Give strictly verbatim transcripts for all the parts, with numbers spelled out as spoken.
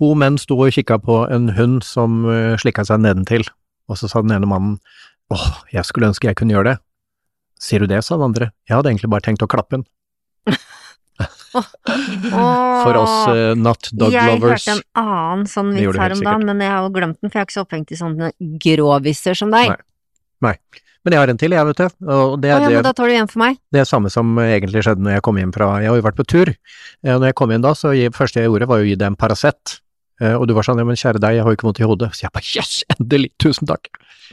to menn sto og kikket på en hund som uh, slikket seg nedentil, og så sa den ene mannen, åh, jeg skulle ønske jeg kunne gjøre det. Sier du det, sa den andre. Jeg hadde egentlig bare tenkt å klappe den. oh. For oss uh, not dog jeg lovers. Jeg hørte en annen sånn vits her om dagen, men jeg har jo glemt den, for jeg er ikke så opphengt i sånne gråviser som deg. Nei. Nei. Men jeg har en til, jeg vet du. Og det er, oh, ja, det, men da tar du igjen for meg. Det er samme som egentlig skjedde når jeg kom hjem fra, jeg har jo vært på tur. Eh, når jeg kom inn da, så det første jeg gjorde var å gi deg en Paracet. Eh, og du var sånn, ja, men kjære deg, jeg har jo ikke vondt i hodet. Så jeg bare, yes, endelig, tusen takk.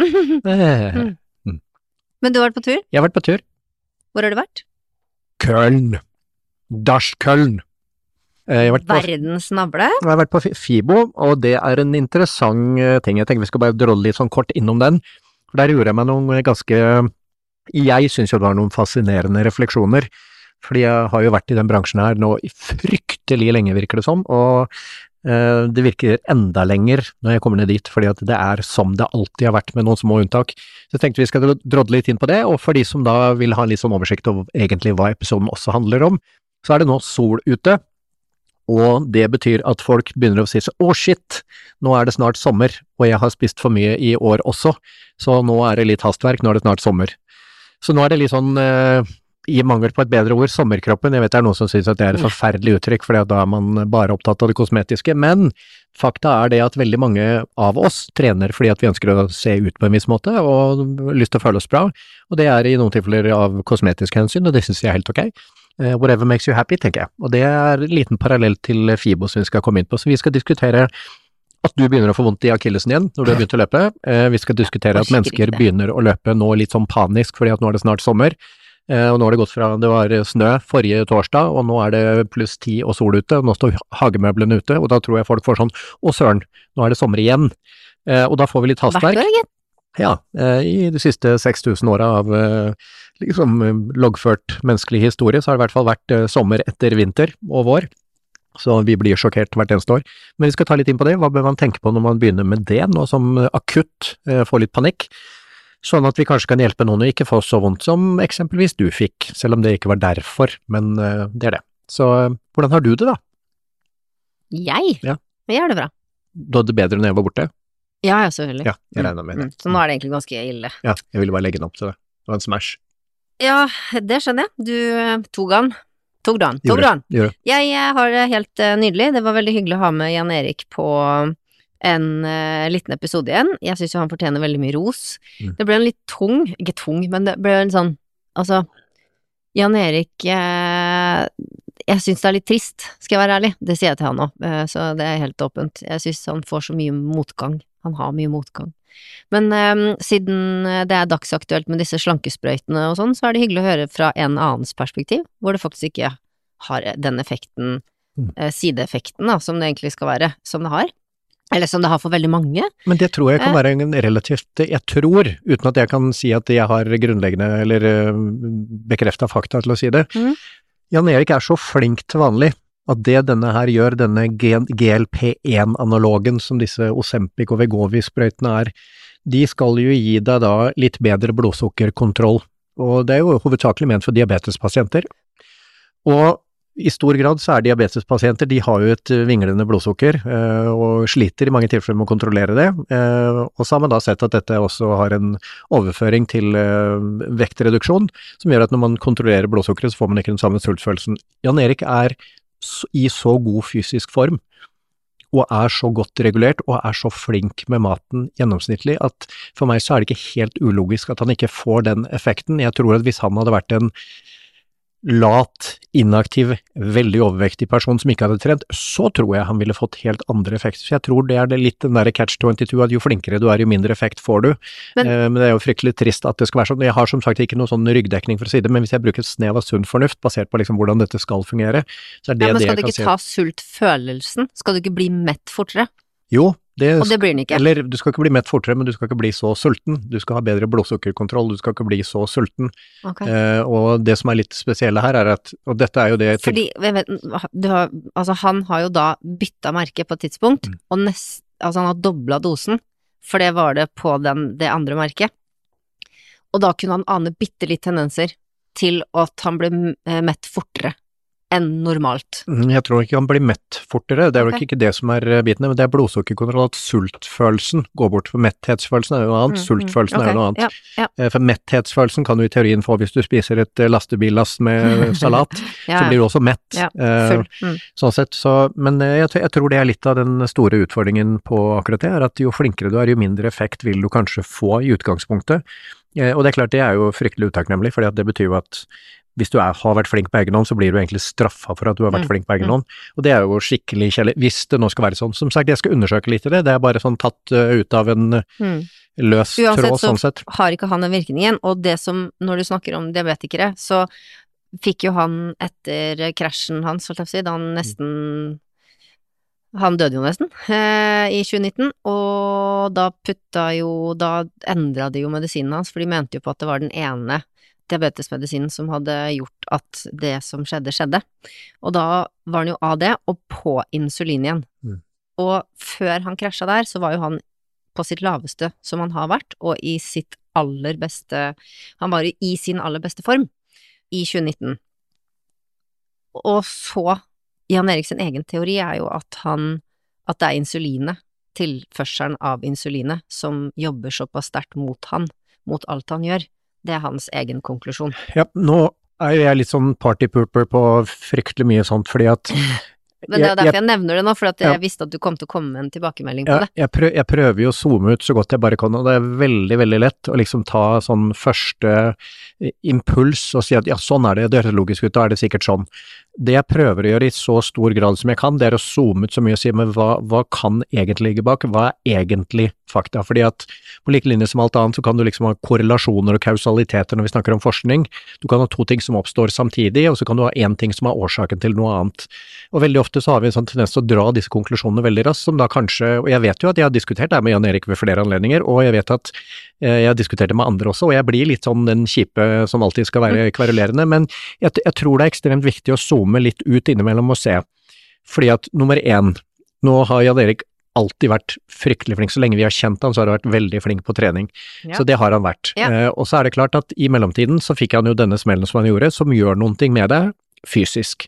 eh. mm. Men du har vært på tur? Jeg har vært på tur. Hvor har du vært? Köln. Das Köln. Eh, jeg har vært på, Verdens navle? Jeg har vært på Fibo, og det er en interessant ting. Jeg tenker vi skal bare drolle litt sånn kort innom den. For der gjorde jeg meg noen ganske, jeg synes jo det var noen fascinerende refleksjoner, fordi jeg har jo vært i den bransjen her nå i fryktelig lenge virker det som, og eh, det virker enda lenger når jeg kommer ned dit, fordi at det er som det alltid har vært med noen små unntak. Så jeg tenkte vi skal drodle litt inn på det, og for de som da vil ha en litt sånn oversikt over egentlig hva episoden også handler om, så er det nå sol ute. Og det betyr at folk begynner å si så, å shit, nå er det snart sommer, og jeg har spist for mye i år også, så nå er det litt hastverk, nå er det snart sommer. Så nå er det litt sånn, eh, i mangel på et bedre ord, sommerkroppen. Jeg vet det er noen som synes at det er et forferdelig uttrykk, for da er man bare opptatt av det kosmetiske, men fakta er det at veldig mange av oss trener fordi at vi ønsker å se ut på en viss måte, og lyst til å føle oss bra, og det er i noen tilfeller av kosmetisk hensyn, og det synes jeg er helt ok. Uh, whatever makes you happy, tenker jeg. Og det er en liten parallell til Fibo som vi skal komme inn på. Så vi skal diskutere at du begynner å få vondt i akillesen igjen når du har begynt å løpe. Uh, vi skal diskutere at mennesker begynner å løpe nå litt sånn panisk, fordi at nå er det snart sommer. Uh, og nå har det gått fra, det var snø forrige torsdag, og nå er det pluss ti og sol ute, og nå står hagemøblene ute, og da tror jeg folk får sånn, å søren, nå er det sommer igjen. Uh, og da får vi litt hastverk. Ja, uh, i de siste seks tusen åra av uh, liksom loggført menneskelig historie, så har det i hvert fall vært uh, sommer etter vinter og vår, så vi blir sjokkert hvert eneste år. Men vi skal ta litt inn på det, hva bør man tenke på når man begynner med det, nå som akutt uh, får litt panikk, sånn at vi kanskje kan hjelpe noen å ikke få så vondt som eksempelvis du fikk, selv om det ikke var derfor, men uh, det er det. Så uh, hvordan har du det da? Jeg? Ja. Jeg har det bra. Du hadde det bedre når jeg var borte? Ja, ja, selvfølgelig. Ja, jeg regner med det. Mm. Så nå er det egentlig ganske ille. Ja, jeg ville bare legge den opp til det. Det var en smash. Ja, det skjønner jeg. Du tog han. Tog du han? Tog du han? Gjorde. Jeg har det helt uh, nydelig. Det var veldig hyggelig å ha med Jan Erik på en uh, liten episode igjen. Jeg synes jo han fortjener veldig mye ros. Mm. Det ble en litt tung, ikke tung, men det ble en sånn, altså, Jan Erik, uh, jeg synes det er litt trist, skal jeg være ærlig. Det sier jeg til han nå, uh, så det er helt åpent. Jeg synes han får så mye motgang. Han har mye motgang. Men um, siden det er dagsaktuelt med disse slankesprøytene og sånn, så er det hyggelig å høre fra en annens perspektiv, hvor det faktisk ikke har den effekten, mm. uh, sideeffekten da, som det egentlig skal være, som det har. Eller som det har for veldig mange. Men det tror jeg kan være en relativt, jeg tror, uten at jeg kan si at jeg har grunnleggende eller uh, bekreftet fakta til å si det, mm. Jan Erik er så flink til vanlig, at det denne her gjør, denne G L P one analogen som disse Ozempic og Wegovy-sprøytene er, de skal jo gi deg da litt bedre blodsukkerkontroll, og det er jo hovedsakelig ment for diabetespasienter. Og i stor grad så er diabetespasienter, de har jo et vinglende blodsukker, og sliter i mange tilfeller med å kontrollere det, og så har man da sett at dette også har en overføring til vektreduksjon, som gjør at når man kontrollerer blodsukkeret, så får man ikke den samme sultfølelsen. Jan Erik er i så god fysisk form, og er så godt regulert, og er så flink med maten gjennomsnittlig, at for meg så er det ikke helt ulogisk at han ikke får den effekten. Jeg tror at hvis han hadde vært en lat, inaktiv, veldig overvektig person som ikke hadde trent, så tror jeg han ville fått helt andre effekter. Så jeg tror det er det litt den der catch twenty-two, at jo flinkere du er, jo mindre effekt får du. Men, eh, men det er jo fryktelig trist at det skal være sånn. Jeg har som sagt ikke noen sånn ryggdekning for å si det, men hvis jeg bruker et snev av sunn fornuft, basert på liksom hvordan dette skal fungere, så er det ja, men det jeg kan si. skal du ikke ta sultfølelsen? Skal du ikke bli mett fortere? Jo, det, og det blir den ikke. Eller du skal ikke bli mett fortere, men du skal ikke bli så sulten. Du skal ha bedre blodsukkerkontroll, du skal ikke bli så sulten. Okay. Eh, og det som er litt spesielle her er at, og dette er jo det... Fordi, jeg vet, du har, altså han har jo da byttet merke på et tidspunkt, mm. og nest, altså han har doblet dosen, for det var det på den, det andre merket. Og da kunne han ane bitte litt tendenser til at han ble mett fortere. enn normalt. Jeg tror ikke han blir mett fortere, det er nok Ok. ikke det som er bitene, men det er blodsukkerkontroll, at sultfølelsen går bort, for metthetsfølelsen er jo noe annet, Mm, mm, sultfølelsen er ok, jo noe annet. ja, ja. Eh, For metthetsfølelsen kan du i teorien få hvis du spiser et eh, lastebillast med salat, Ja, så blir du også mett. ja, Eh, full. Mm. Sånn sett, så, men eh, jeg, tror- jeg tror det er litt av den store utfordringen på akkurat det, er at jo flinkere du er, jo mindre effekt vil du kanskje få i utgangspunktet. Eh, Og det er klart, det er jo fryktelig utakknemlig, fordi at det betyr jo at hvis du er, har vært flink på egen hånd, så blir du egentlig straffa for at du har vært Mm, flink på egen mm. hånd. Og det er jo skikkelig kjedelig, hvis det nå skal være sånn. Som sagt, jeg skal undersøke litt i det, det er bare sånn tatt eh, ut av en eh, Mm. løs Uansett tråd, så sånn sett. har ikke han den virkningen, og det som, når du snakker om diabetikere, så fikk jo han etter krasjen hans, holdt jeg på å si, da han nesten Han døde jo nesten eh, i tjue nitten, og da putta jo Da endra de jo medisinen hans, for de mente jo på at det var den ene diabetesmedisinen som hadde gjort at det som skjedde, skjedde. Og da var han jo av det, og på insulin igjen. Mm. Og før han krasja der, så var jo han på sitt laveste som han har vært, og i sitt aller beste Han var i sin aller beste form i tjue nitten. Og så Jan Erik sin egen teori er jo at han at det er insulinet, tilførselen av insulinet, som jobber såpass sterkt mot han, mot alt han gjør. Det er hans egen konklusjon. Ja, nå er jo jeg litt sånn partypooper på fryktelig mye sånt, fordi at Men det er jo derfor jeg, jeg nevner det nå, for at jeg Ja. visste at du kom til å komme med en tilbakemelding på jeg, det. jeg, prøver, jeg prøver jo å zoome ut så godt jeg bare kan, og det er veldig, veldig lett å liksom ta sånn første impuls og si at ja, sånn er det, det høres logisk ut, da er det sikkert sånn. Det jeg prøver å gjøre i så stor grad som jeg kan, det er å zoome ut så mye og si, men hva, hva kan egentlig ligge bak? Hva er egentlig fakta? Fordi at på like linje som alt annet, så kan du liksom ha korrelasjoner og kausaliteter når vi snakker om forskning. Du kan ha to ting som oppstår samtidig, og så kan du ha én ting som er årsaken til noe annet. Og veldig ofte så har vi en sånn tendens til å dra disse konklusjonene veldig raskt, som da kanskje, og jeg vet jo at jeg har diskutert det med Jan Erik ved flere anledninger, og jeg vet at jeg har diskutert det med andre også, og jeg blir litt sånn den kjipe som alltid skal være kverulerende, men jeg, jeg tror det er ekstremt viktig å zoome litt ut innimellom og se. Fordi at nummer én, nå har Jan Erik alltid vært fryktelig flink, så lenge vi har kjent han, så har han vært veldig flink på trening. Ja. Så det har han vært. Ja. Eh, og så er det klart at i mellomtiden så fikk han jo denne smellen som han gjorde, som gjør noen ting med det fysisk.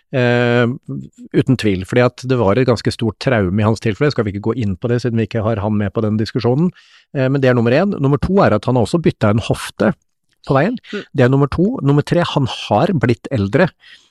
Eh, uten tvil, fordi at det var et ganske stort traume i hans tilfelle, skal vi ikke gå inn på det siden vi ikke har han med på den diskusjonen, eh, men det er nummer én. Nummer to er at han har også byttet en hofte på veien. Mm. Det er nummer to. Nummer tre, han har blitt eldre.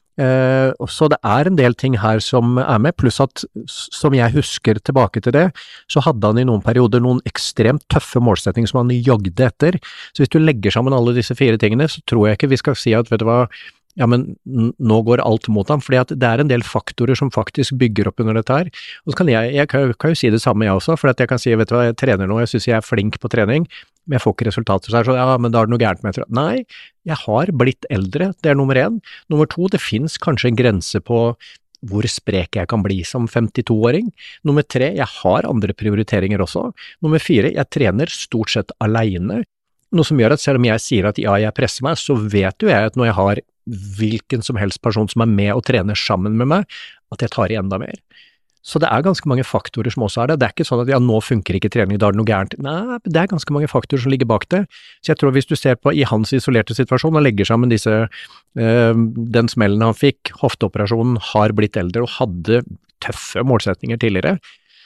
Eh, så det er en del ting her som er med, pluss at, som jeg husker tilbake til det, så hadde han i noen perioder noen ekstremt tøffe målsetninger som han jogde etter. Så hvis du legger sammen alle disse fire tingene, så tror jeg ikke vi skal si at, vet du hva, ja, men nå går alt mot ham, fordi at det er en del faktorer som faktisk bygger opp under dette her. Og så kan jeg, jeg kan, kan jo si det samme jeg også, for at jeg kan si, vet du hva, jeg trener nå, jeg synes jeg er flink på trening, men jeg får ikke resultater, så er det sånn, ja, men da er det noe gærent med det. Nei, jeg har blitt eldre, det er nummer én. Nummer to, det finnes kanskje en grense på hvor sprek jeg kan bli som femtito-åring. Nummer tre, jeg har andre prioriteringer også. Nummer fire, jeg trener stort sett alene. Noe som gjør at selv om jeg sier at ja, jeg presser meg, så vet jo jeg at når jeg har hvilken som helst person som er med og trener sammen med meg, at jeg tar i enda mer. Så det er ganske mange faktorer som også er det. Det er ikke sånn at ja, nå funker ikke trening, da er det noe gærent. Nei, det er ganske mange faktorer som ligger bak det. Så jeg tror hvis du ser på i hans isolerte situasjon og legger sammen disse, øh, den smellen han fikk, hofteoperasjonen, har blitt eldre og hadde tøffe målsetninger tidligere,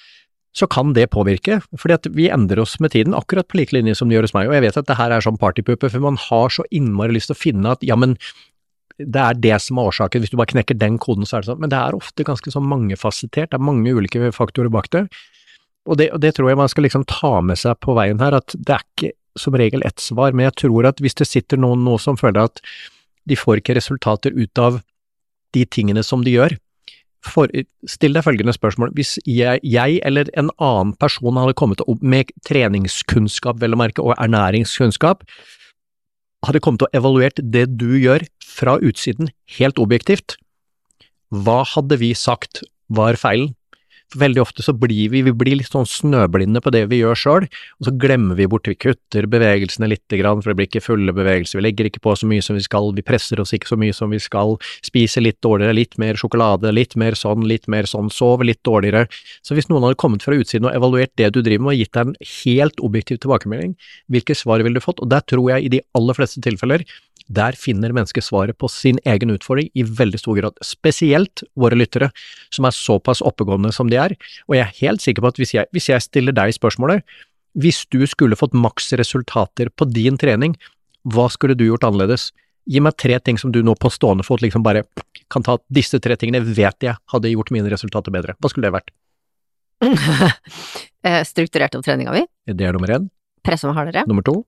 så kan det påvirke, fordi at vi endrer oss med tiden, akkurat på like linje som det gjøres meg, og jeg vet at det her er sånn partypuppe, for man har så innmari lyst til å finne at, ja, men det er det som er årsaken, hvis du bare knekker den koden, så er det sånn, men det er ofte ganske sånn mangefasettert, det er mange ulike faktorer bak det, og det, og det tror jeg man skal liksom ta med seg på veien her, at det er ikke som regel ett svar, men jeg tror at hvis det sitter noen nå som føler at de får ikke resultater ut av de tingene som de gjør, For, still deg følgende spørsmål, hvis jeg, jeg eller en annen person hadde kommet opp med treningskunnskap, vel å merke, og ernæringskunnskap, hadde kommet og evaluert det du gjør fra utsiden helt objektivt, hva hadde vi sagt var feilen? For veldig ofte så blir vi, vi blir litt sånn snøblinde på det vi gjør selv, og så glemmer vi bort, vi kutter bevegelsene litt grann, for det blir ikke fulle bevegelser, vi legger ikke på så mye som vi skal, vi presser oss ikke så mye som vi skal, spiser litt dårligere, litt mer sjokolade, litt mer sånn, litt mer sånn, sover litt dårligere. Så hvis noen hadde kommet fra utsiden og evaluert det du driver med, og gitt deg en helt objektiv tilbakemelding, hvilke svar ville du fått? Og der tror jeg i de aller fleste tilfeller Der finner mennesker svaret på sin egen utfordring i veldig stor grad, spesielt våre lyttere, som er såpass oppegående som de er, og jeg er helt sikker på at hvis jeg, hvis jeg stiller deg spørsmålet, hvis du skulle fått maks resultater på din trening, hva skulle du gjort annerledes? Gi meg tre ting som du nå på stående fot liksom bare kan ta disse tre tingene, vet jeg hadde gjort mine resultater bedre. Hva skulle det vært? Strukturert opp treninga mi. Det er nummer én. Presse meg hardere. Nummer to.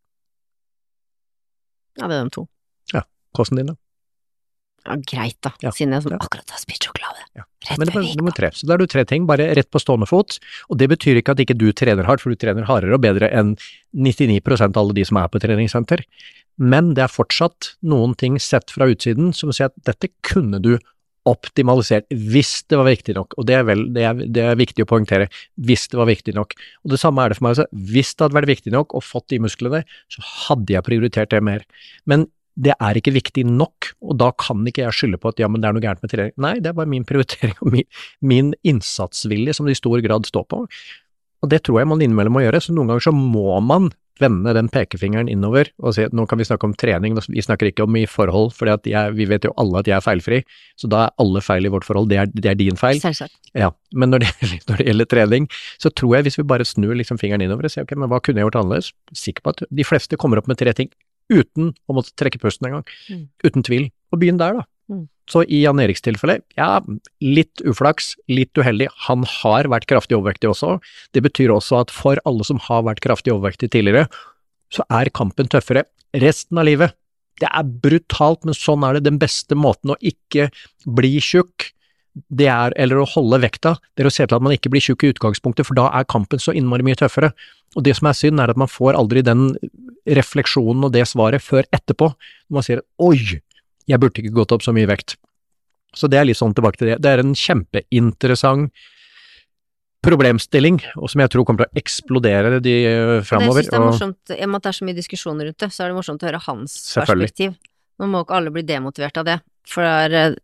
Ja, det er de to. Ja, kosten din da? Ja, greit da, ja. Siden jeg som ja. akkurat har spist sjokolade. Ja. Rett Men det før er vi gikk nummer på. tre. Så da er du tre ting, bare rett på stående fot, og det betyr ikke at ikke du trener hardt, for du trener hardere og bedre enn nittini prosent av alle de som er på treningssenter. Men det er fortsatt noen ting sett fra utsiden som sier at dette kunne du optimalisert hvis det var viktig nok, og det er, vel, det er, det er viktig å poengtere, hvis det var viktig nok. Og det samme er det for meg også, hvis det hadde vært viktig nok og fått de musklene, så hadde jeg prioritert det mer. Men det er ikke viktig nok, og da kan ikke jeg skylde på at ja, men det er noe gærent med trening. Nei, det er bare min prioritering og min, min innsatsvilje som det i stor grad står på. Og det tror jeg man innimellom må gjøre, så noen ganger så må man vende den pekefingeren innover og si at nå kan vi snakke om trening, vi snakker ikke om i forhold, for vi vet jo alle at jeg er feilfri, så da er alle feil i vårt forhold, det er, det er din feil. Selvsagt. Ja, men når det, når det gjelder trening, så tror jeg hvis vi bare snur liksom fingeren innover og sier ok, men hva kunne jeg gjort annerledes? Sikker på at de fleste kommer opp med tre ting, uten å måtte trekke pusten en gang, mm. uten tvil, og begynn der da. Mm. Så i Jan Eriks tilfelle, ja, litt uflaks, litt uheldig, han har vært kraftig overvektig også, det betyr også at for alle som har vært kraftig overvektig tidligere, så er kampen tøffere resten av livet. Det er brutalt, men sånn er det. Den beste måten å ikke bli tjukk, det er, eller å holde vekta, det er å se til at man ikke blir tjukk i utgangspunktet, for da er kampen så innmari mye tøffere. Og det som er synd er at man får aldri den refleksjonen og det svaret før etterpå, når man sier, oi, jeg burde ikke gått opp så mye vekt. Så det er litt sånn tilbake til det. Det er en kjempeinteressant problemstilling, og som jeg tror kommer til å eksplodere de fremover. Det synes jeg er morsomt, i og med at det er så mye diskusjoner rundt det, så er det morsomt å høre hans perspektiv. Nå må ikke alle bli demotivert av det, for det er,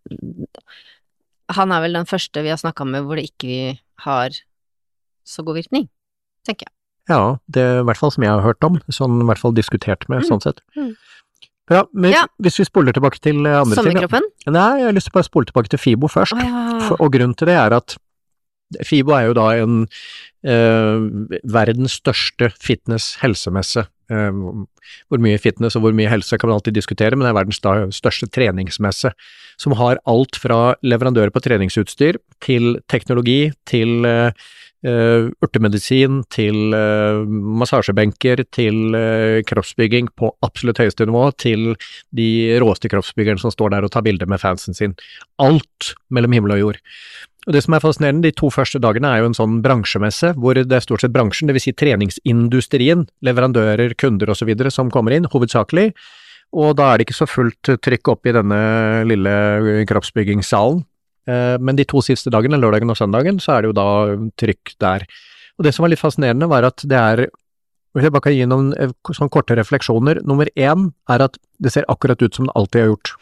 han er vel den første vi har snakket med hvor det ikke har så god virkning, tenker jeg. Ja, det er i hvert fall som jeg har hørt om, sånn i hvert fall diskutert med, mm. sånn sett. Mm. Bra, men ja. Hvis vi spoler tilbake til andre ting. Sommerkroppen? Nei, jeg har lyst til å bare spole tilbake til FIBO først. Oh, ja. For, og grunnen til det er at FIBO er jo da en eh, verdens største fitness-helsemesse. Eh, hvor mye fitness og hvor mye helse kan man alltid diskutere, men det er verdens da, største treningsmesse, som har alt fra leverandører på treningsutstyr til teknologi, til eh, Uh, urtemedisin, til uh, massasjebenker, til uh, kroppsbygging på absolutt høyeste nivå, til de råeste kroppsbyggerne som står der og tar bilder med fansen sin. Alt mellom himmel og jord. Og det som er fascinerende, de to første dagene er jo en sånn bransjemesse, hvor det er stort sett bransjen, det vil si treningsindustrien, leverandører, kunder og så videre som kommer inn, hovedsakelig. Og da er det ikke så fullt trykk opp i denne lille kroppsbyggingssalen. Men de to siste dagene, lørdagen og søndagen, så er det jo da trykk der. Og det som var litt fascinerende var at det er, hvis jeg bare kan gi noen sånn korte refleksjoner, nummer én er at det ser akkurat ut som det alltid har gjort.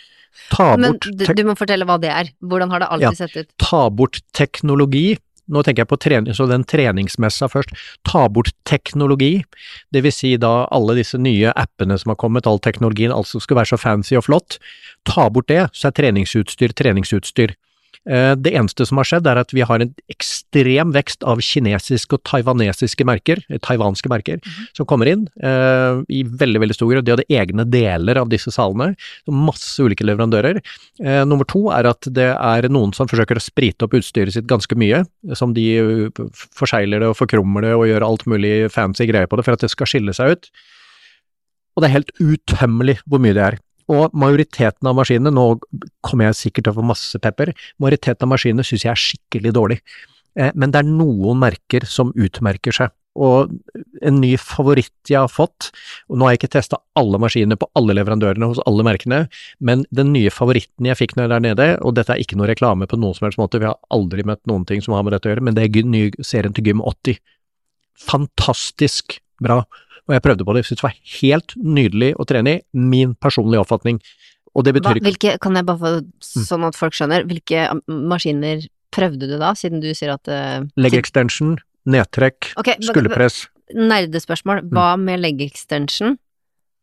Ta bort... Men du må fortelle hva det er. Hvordan har det alltid ja, sett ut? Ta bort teknologi. Nå tenker jeg på trening, så den treningsmessa først. Ta bort teknologi, det vil si da alle disse nye appene som har kommet, all teknologien, alt som skal være så fancy og flott. Ta bort det, så er treningsutstyr treningsutstyr. Det eneste som har skjedd er at vi har en ekstrem vekst av kinesiske og taiwanesiske merker, taiwanske merker, mm-hmm. som kommer inn uh, i veldig, veldig stor grad. De hadde egne deler av disse salene, masse ulike leverandører. Uh, nummer to er at det er noen som forsøker å sprite opp utstyret sitt ganske mye, som de forsegler det og forkrummer det og gjør alt mulig fancy greier på det for at det skal skille seg ut. Og det er helt utømmelig hvor mye det er. Og majoriteten av maskinene, nå kommer jeg sikkert til å få masse pepper, majoriteten av maskinene synes jeg er skikkelig dårlig. Eh, men det er noen merker som utmerker seg. Og en ny favoritt jeg har fått, og nå har jeg ikke testet alle maskinene på alle leverandørene hos alle merkene, men den nye favoritten jeg fikk når jeg er der nede, og dette er ikke noe reklame på noen som helst måte, vi har aldri møtt noen ting som har med dette å gjøre, men det er ny serien til Gym åtti. Fantastisk bra. Og jeg prøvde på det, jeg synes det var helt nydelig å trene i, min personlige oppfatning. Og det betyr Hva, hvilke, kan jeg bare få, sånn at folk skjønner, hvilke maskiner prøvde du da, siden du sier at... Uh, leg extension, nedtrekk, okay, skulderpress. Nerdespørsmål, hva med leg extension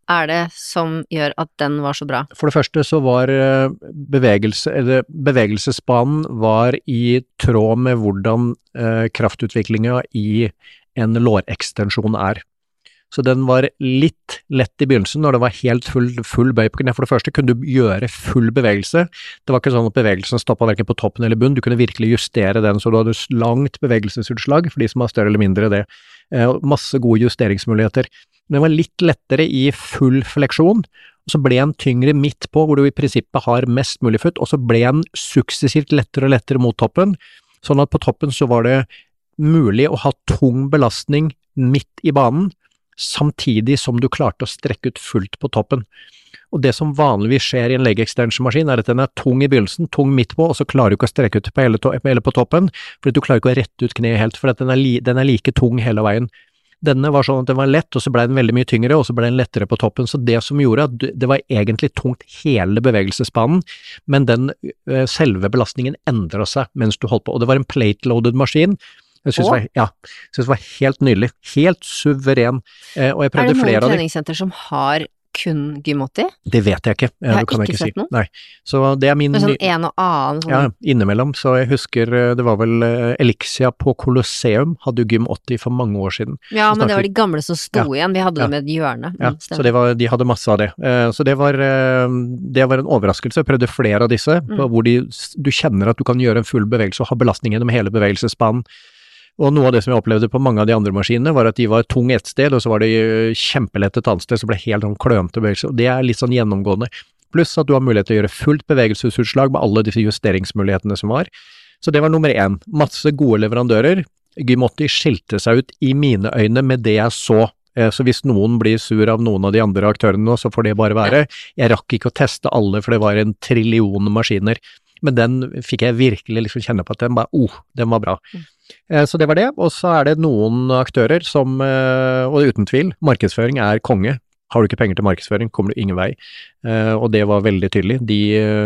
er det som gjør at den var så bra? For det første så var bevegelse, eller bevegelsesbanen var i tråd med hvordan eh, kraftutviklingen i en lårekstensjon er. Så den var litt lett i begynnelsen når det var helt full, full bøy på kne. For det første kunne du gjøre full bevegelse. Det var ikke sånn at bevegelsen stoppet hverken på toppen eller bunn. Du kunne virkelig justere den så du hadde langt bevegelsesutslag for de som har større eller mindre det. Eh, masse gode justeringsmuligheter. Den var litt lettere i full fleksjon, og så ble den tyngre midt på, hvor du i prinsippet har mest mulig futt, og så ble den suksessivt lettere og lettere mot toppen, sånn at på toppen så var det mulig å ha tung belastning midt i banen, samtidig som du klarte å strekke ut fullt på toppen. Og det som vanligvis skjer i en leg extension-maskin er at den er tung i begynnelsen, tung midt på, og så klarer du ikke å strekke ut på hele, to hele på toppen, fordi du klarer ikke å rette ut kneet helt, for den er, li den er like tung hele veien. Denne var sånn at den var lett, og så ble den veldig mye tyngre, og så ble den lettere på toppen, så det som gjorde at det var egentlig tungt hele bevegelsesbanen, men den selve belastningen endret seg mens du holdt på, og det var en plate-loaded maskin. Jeg synes, var, ja, jeg synes det var helt nydelig, helt suveren, og jeg prøvde flere av dem. Er det noen treningssenter som har kun Gym åtti? Det vet jeg ikke. Jeg har ikke, ikke sett si. noe. Nei. Så det er min... Det er sånn en og annen. Sånn. Ja, innimellom. Så jeg husker, det var vel Elixia på Colosseum, hadde jo Gym åtti for mange år siden. Ja, men det var de gamle som sto ja. igjen. Vi hadde ja. det med et hjørne. Ja, så det var, de hadde masse av det. Så det var, det var en overraskelse. Jeg prøvde flere av disse, mm. hvor de, du kjenner at du kan gjøre en full bevegelse og ha belastning gjennom hele bevegelsesbanen. Og noe av det som jeg opplevde på mange av de andre maskinene var at de var tung et sted, og så var de kjempelette et annet sted, så ble det helt sånn klønete bevegelse, og det er litt sånn gjennomgående. Pluss at du har mulighet til å gjøre fullt bevegelsesutslag med alle disse justeringsmulighetene som var. Så det var nummer én. Masse gode leverandører. Gym åtti skilte seg ut i mine øyne med det jeg så. Så hvis noen blir sur av noen av de andre aktørene nå, så får det bare være. Jeg rakk ikke å teste alle, for det var en trillion maskiner. Men den fikk jeg virkelig liksom kjenne på at den bare, oh, den var bra. Mm. Så det var det, og så er det noen aktører som, og uten tvil, markedsføring er konge. Har du ikke penger til markedsføring, kommer du ingen vei. Og det var veldig tydelig. De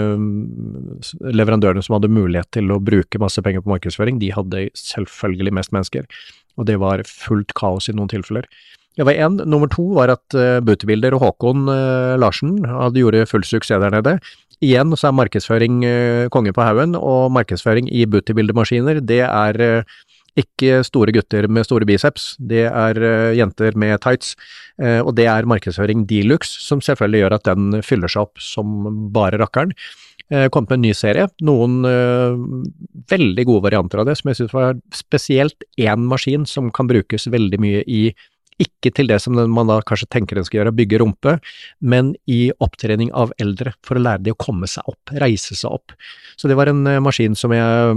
leverandørene som hadde mulighet til å bruke masse penger på markedsføring, de hadde selvfølgelig mest mennesker. Og det var fullt kaos i noen tilfeller. Det var en. Nummer to var at Butibilder og Håkon Larsen hadde gjort full suksess der nede. Igjen så er markedsføring uh, konge på haugen, og markedsføring i Butibildermaskiner, det er uh, ikke store gutter med store biceps, det er uh, jenter med tights, uh, og det er markedsføring deluxe, som selvfølgelig gjør at den fyller seg opp som bare rakkeren. Uh, kom med en ny serie, noen uh, veldig gode varianter av det, som jeg synes var spesielt en maskin som kan brukes veldig mye i ikke til det som man da kanskje tenker den skal gjøre, bygge rumpe, men i opptrening av eldre, for å lære de å komme seg opp, reise seg opp. Så det var en maskin som jeg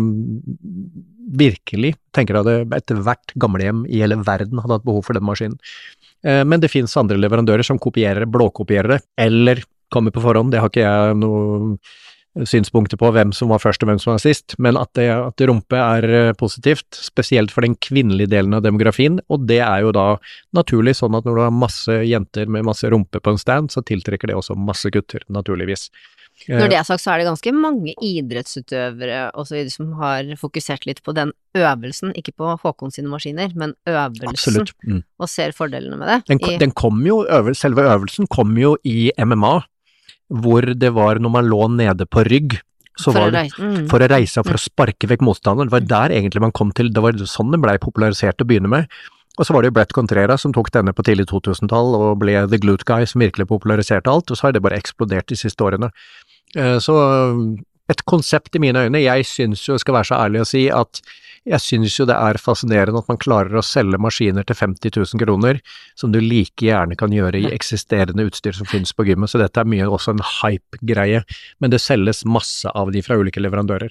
virkelig tenker at etter hvert gamlehjem i hele verden hadde hatt behov for den maskinen. Men det finnes andre leverandører som kopierer, blåkopierer det, eller kommer på forhånd, det har ikke jeg noe synspunkter på hvem som var først og hvem som var sist, men at, det, at rumpe er positivt, spesielt for den kvinnelige delen av demografien, og det er jo da naturlig sånn at når du har masse jenter med masse rumpe på en stand, så tiltrekker det også masse gutter, naturligvis. Når det er sagt, så er det ganske mange idrettsutøvere også som har fokusert litt på den øvelsen, ikke på Håkon sine maskiner, men øvelsen, mm. og ser fordelene med det. Den, I... den kom jo, øvel, selve øvelsen kom jo i M M A, hvor det var når man lå nede på rygg, så for, var å det, mm. for å reise og for å sparke vekk motstanderen. Det var der egentlig man kom til, det var sånn den ble popularisert å begynne med. Og så var det jo Brett Contreras som tok denne på tidlig to tusen-tall og ble The Glute Guy som virkelig populariserte alt, og så har det bare eksplodert de siste årene. Så et konsept i mine øyne, jeg synes jo, skal være så ærlig å si, at jeg synes jo det er fascinerende at man klarer å selge maskiner til femti tusen kroner, som du like gjerne kan gjøre i eksisterende utstyr som finnes på gymmet, så dette er mye også en hype-greie, men det selges masse av de fra ulike leverandører.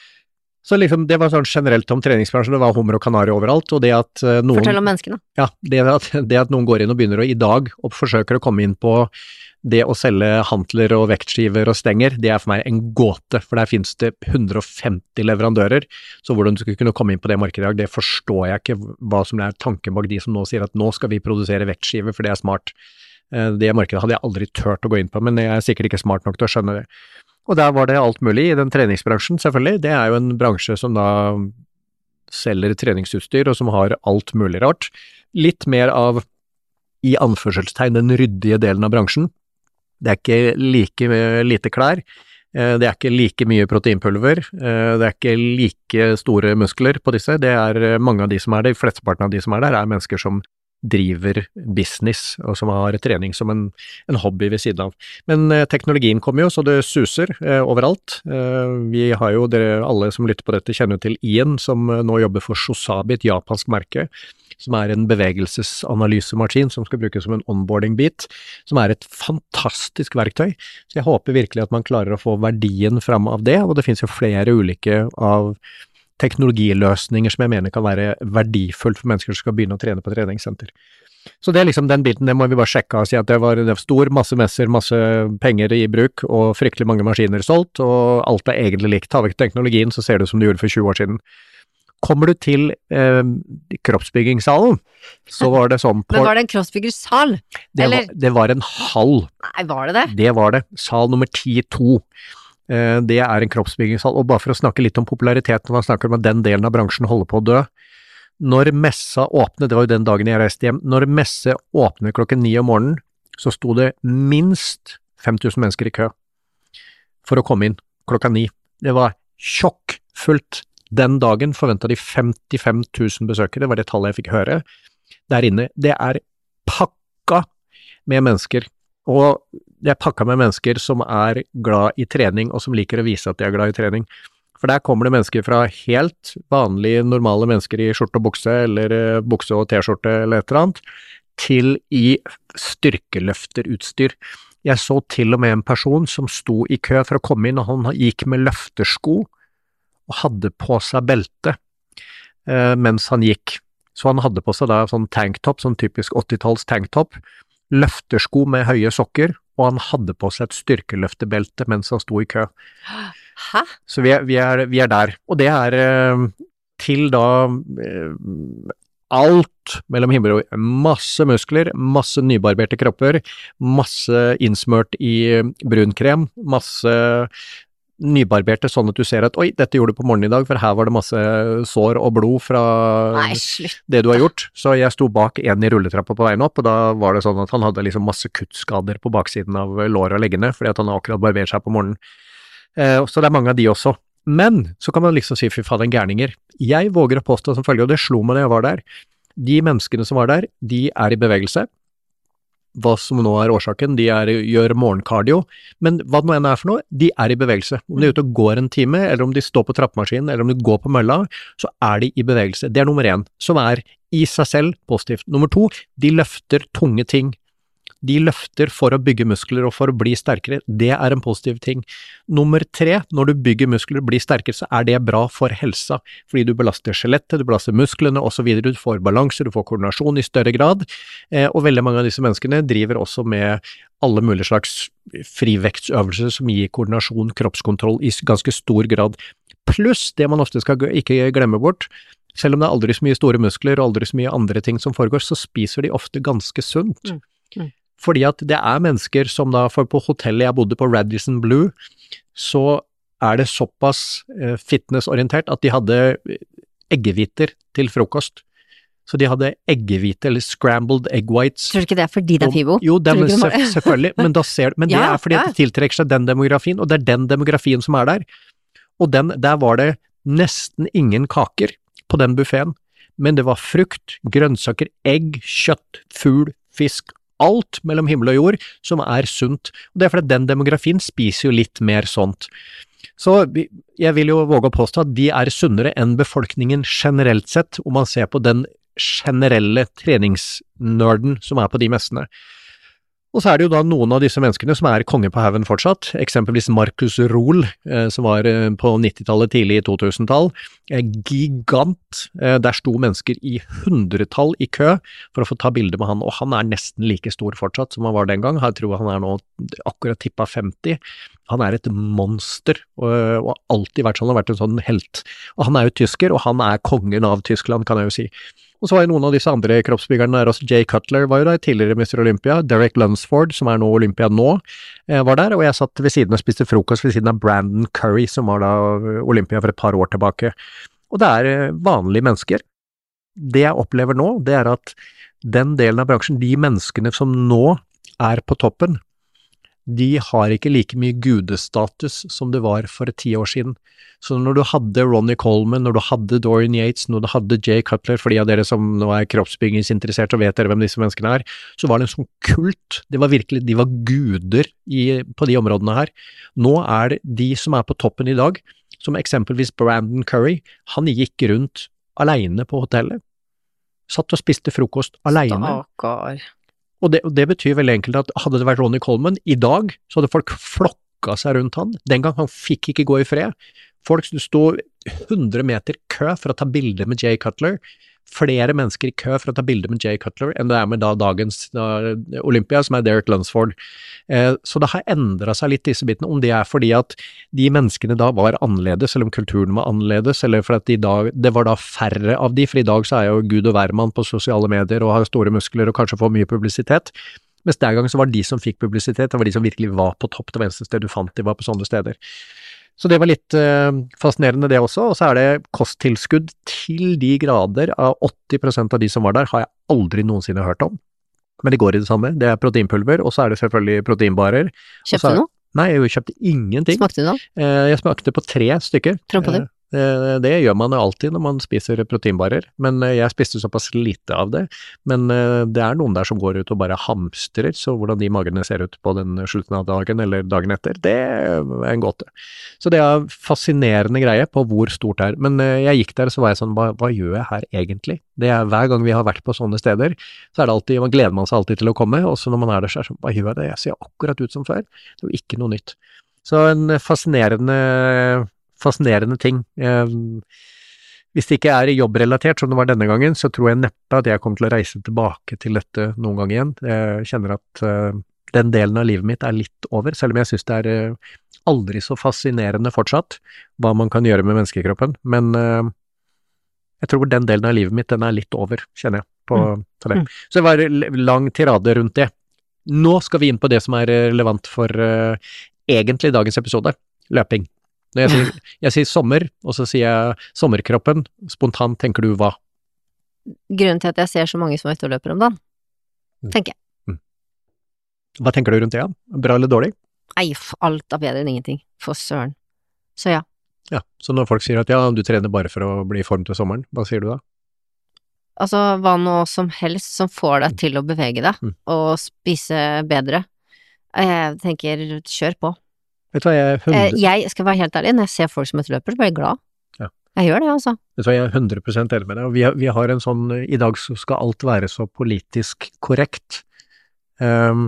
Så liksom, det var sånn generelt om treningsbransjen, det var hummer og kanari overalt, og det at noen... Fortell om menneskene. Ja, det at, det at noen går inn og begynner å i dag, og forsøker å komme inn på det å selge hantler og vektskiver og stenger, det er for meg en gåte, for der finnes det hundre og femti leverandører, så hvordan du skulle kunne komme inn på det markedet i dag, det forstår jeg ikke hva som er tanken bak de som nå sier at nå skal vi produsere vektskiver, for det er smart. Det markedet hadde jeg aldri tørt å gå inn på, men jeg er sikkert ikke smart nok til å skjønne det. Og der var det alt mulig i den treningsbransjen, selvfølgelig. Det er jo en bransje som da selger treningsutstyr, og som har alt mulig rart. Litt mer av i anførselstegn den ryddige delen av bransjen. Det er ikke like lite klær, det er ikke like mye proteinpulver, det er ikke like store muskler på disse, det er mange av de som er der, flesteparten av de som er der er mennesker som driver business, og som har trening som en, en hobby ved siden av. Men eh, teknologien kommer jo, så det suser eh, overalt. Eh, vi har jo, dere alle som lytter på dette kjenner til Ian, som eh, nå jobber for Shosabi, et japansk merke, som er en bevegelsesanalysemaskin som skal brukes som en onboarding-bit, som er et fantastisk verktøy. Så jeg håper virkelig at man klarer å få verdien fram av det, og det finnes jo flere ulike av teknologiløsninger som jeg mener kan være verdifullt for mennesker som skal begynne å trene på treningssenter. Så det er liksom den biten, det må vi bare sjekke og si at det var, det var stor, masse messer, masse penger i bruk og fryktelig mange maskiner solgt, og alt er egentlig likt. Tar vi ikke teknologien, så ser det ut som det gjorde for tjue år siden. Kommer du til eh, kroppsbyggingssalen, så var det sånn på... Men var det en kroppsbyggersal? Det var, det var en hall. Nei, var det det? Det var det. Sal nummer ti to. Det er en kroppsbyggingshall, og bare for å snakke litt om populariteten, når man snakker om at den delen av bransjen holder på å dø. Når messa åpnet, det var jo den dagen jeg reiste hjem, når messe åpnet klokken ni om morgenen, så sto det minst fem tusen mennesker i kø for å komme inn klokka ni. Det var sjokkfullt. Den dagen forventet de femtifem tusen besøkere, det var det tallet jeg fikk høre der inne. Det er pakka med mennesker, og det er pakka med mennesker som er glad i trening, og som liker å vise at de er glad i trening. For der kommer det mennesker fra helt vanlige, normale mennesker i skjorte og bukse, eller bukse og t-skjorte eller et eller annet, til i styrkeløfterutstyr. Jeg så til og med en person som sto i kø for å komme inn, og han gikk med løftersko, og hadde på seg belte eh, mens han gikk. Så han hadde på seg da sånn tanktop, sånn typisk åttitalls tanktop, løftersko med høye sokker, og han hadde på seg et styrkeløftebelte mens han sto i kø. Hæ? Så vi er, vi er, vi er der. Og det er eh, til da eh, alt mellom himmel og masse muskler, masse nybarberte kropper, masse innsmørt i brunkrem, masse nybarberte sånn at du ser at oi, dette gjorde du på morgenen i dag, for her var det masse sår og blod fra Nei, slutt. Det du har gjort. Så jeg sto bak en i rulletrappa på veien opp, og da var det sånn at han hadde liksom masse kuttskader på baksiden av låret og leggene, fordi at han akkurat barbert seg på morgenen. Eh, så det er mange av de også. Men så kan man liksom si, fy faen, gærninger. Jeg våger å påstå som følge, og det slo meg da jeg var der, de menneskene som var der, de er i bevegelse. Hva som nå er årsaken, de er, gjør morgenkardio, men hva det nå enn er for noe, de er i bevegelse. Om de er ute og går en time, eller om de står på trappemaskinen, eller om de går på mølla, så er de i bevegelse. Det er nummer én, som er i seg selv positivt. Nummer to, de løfter tunge ting. De løfter for å bygge muskler og for å bli sterkere. Det er en positiv ting. Nummer tre, når du bygger muskler og blir sterkere, så er det bra for helsa, fordi du belaster skjelettet, du belaster musklene og så videre, du får balanse, du får koordinasjon i større grad, eh, og veldig mange av disse menneskene driver også med alle mulige slags frivektsøvelser som gir koordinasjon, kroppskontroll i ganske stor grad. Pluss det man ofte skal ikke glemme bort, selv om det er aldri så mye store muskler og aldri så mye andre ting som foregår, så spiser de ofte ganske sunt. Mm. Mm. Fordi at det er mennesker som da, for på hotellet jeg bodde på Radisson Blu, så er det såpass eh, fitnessorientert at de hadde eggehviter til frokost. Så de hadde eggehvite, eller scrambled egg whites. Tror du ikke det er fordi det er Fibo? Jo, det er, det selvfølgelig, men, da ser, men det ja, er fordi ja. det tiltrekker seg den demografien, og det er den demografien som er der. Og den, der var det nesten ingen kaker på den buffeten, men det var frukt, grønnsaker, egg, kjøtt, fugl, fisk, alt mellom himmel og jord som er sunt. Og det er fordi den demografien spiser jo litt mer sånt. Så jeg vil jo våge å påstå at de er sunnere enn befolkningen generelt sett, om man ser på den generelle treningsnørden som er på de messene. Og så er det jo da noen av disse menneskene som er konge på haugen fortsatt, eksempelvis Markus Rohl, eh, som var eh, på nittitallet, tidlig i to tusen-tall, eh, gigant, eh, der sto mennesker i hundretall i kø for å få ta bilder med han, og han er nesten like stor fortsatt som han var den gang, jeg tror han er nå akkurat tippa femti, han er et monster, og, og alltid vært sånn, han har vært en sånn helt, og han er jo tysker, og han er kongen av Tyskland, kan jeg jo si. Og så var jo noen av disse andre kroppsbyggerne der også, Jay Cutler var jo der, tidligere mister Olympia, Derek Lunsford, som er nå Olympia nå, var der, og jeg satt ved siden og spiste frokost ved siden av Brandon Curry, som var da Olympia for et par år tilbake. Og det er vanlige mennesker det jeg opplever nå, det er at den delen av bransjen, de menneskene som nå er på toppen, de har ikke like mye gudestatus som det var for ti år siden. Så når du hadde Ronnie Coleman, når du hadde Dorian Yates, når du hadde Jay Cutler, for de av dere som nå er kroppsbyggingsinteressert og vet dere hvem disse menneskene er, så var det en sånn kult, det var virkelig, de var guder i, på de områdene her. Nå er det de som er på toppen i dag, som eksempelvis Brandon Curry, han gikk rundt alene på hotellet, satt og spiste frokost alene. Stakkar. Og det, og det betyr veldig enkelt at hadde det vært Ronnie Coleman, i dag så hadde folk flokka seg rundt han. Den gang han fikk ikke gå i fred. Folk stod hundre meter kø for å ta bilder med Jay Cutler. Flere mennesker i kø for å ta bilder med Jay Cutler enn det er med da dagens da, Olympia, som er Derek Lunsford. Eh, så det har endret seg litt disse bitene, om det er fordi at de menneskene da var annerledes, eller om kulturen var annerledes, eller for at de da, det var da færre av de, for i dag så er jo Gud og hvermann på sosiale medier og har store muskler og kanskje får mye publisitet. Mens den gang så var de som fikk publisitet, det var de som virkelig var på topp, det eneste sted du fant de var på sånne steder. Så det var litt uh, fascinerende det også, og så er det kosttilskudd til de grader av åtti prosent av de som var der, har jeg aldri noensinne hørt om. Men det går i det samme, det er proteinpulver, og så er det selvfølgelig proteinbarer. Kjøpte du noe? Nei, jeg kjøpte ingenting. Smakte du noe? Uh, jeg smakte på tre stykker. Trompa du? Uh, Det gjør man alltid når man spiser proteinbarer, men jeg spiste såpass lite av det. Men det er noen der som går ut og bare hamstrer, så hvordan de magene ser ut på den slutten av dagen eller dagen etter, det er en gåte. Så det er fascinerende greie på hvor stort det er. Men jeg gikk der, så var jeg sånn, hva, hva gjør jeg her egentlig? Det er hver gang vi har vært på sånne steder, så er det alltid, man gleder man seg alltid til å komme, og så når man er der, så er det sånn, hva gjør jeg det? Jeg ser akkurat ut som før. Det var ikke noe nytt. Så en fascinerende fascinerende ting. Hvis det ikke er jobbrelatert som det var denne gangen, så tror jeg neppe at jeg kommer til å reise tilbake til dette noen gang igjen. Jeg kjenner at den delen av livet mitt er litt over, selv om jeg synes det er aldri så fascinerende fortsatt hva man kan gjøre med menneskekroppen, men jeg tror den delen av livet mitt, den er litt over, kjenner jeg på, på det. Så det var lang tirade rundt det. Nå skal vi inn på det som er relevant for egentlig dagens episode, løping. Når jeg sier, jeg sier sommer, og så sier jeg sommerkroppen, spontant tenker du hva? Grunnen til at jeg ser så mange som er ute og løper om dagen, tenker jeg. Hva tenker du rundt det, ja? Bra eller dårlig? Nei, alt er bedre enn ingenting, for søren. Så ja. Ja, så når folk sier at ja, du trener bare for å bli i form til sommeren, hva sier du da? Altså, hva nå som helst som får deg til å bevege deg, mm. og spise bedre. Jeg tenker, kjør på. Vet du hva, jeg, hundre... jeg skal være helt ærlig, når jeg ser folk som et løper, så blir jeg glad. Ja. Jeg gjør det, altså. Vet du hva, jeg er hundre prosent enig med deg, og vi har, vi har en sånn, i dag så skal alt være så politisk korrekt. Um,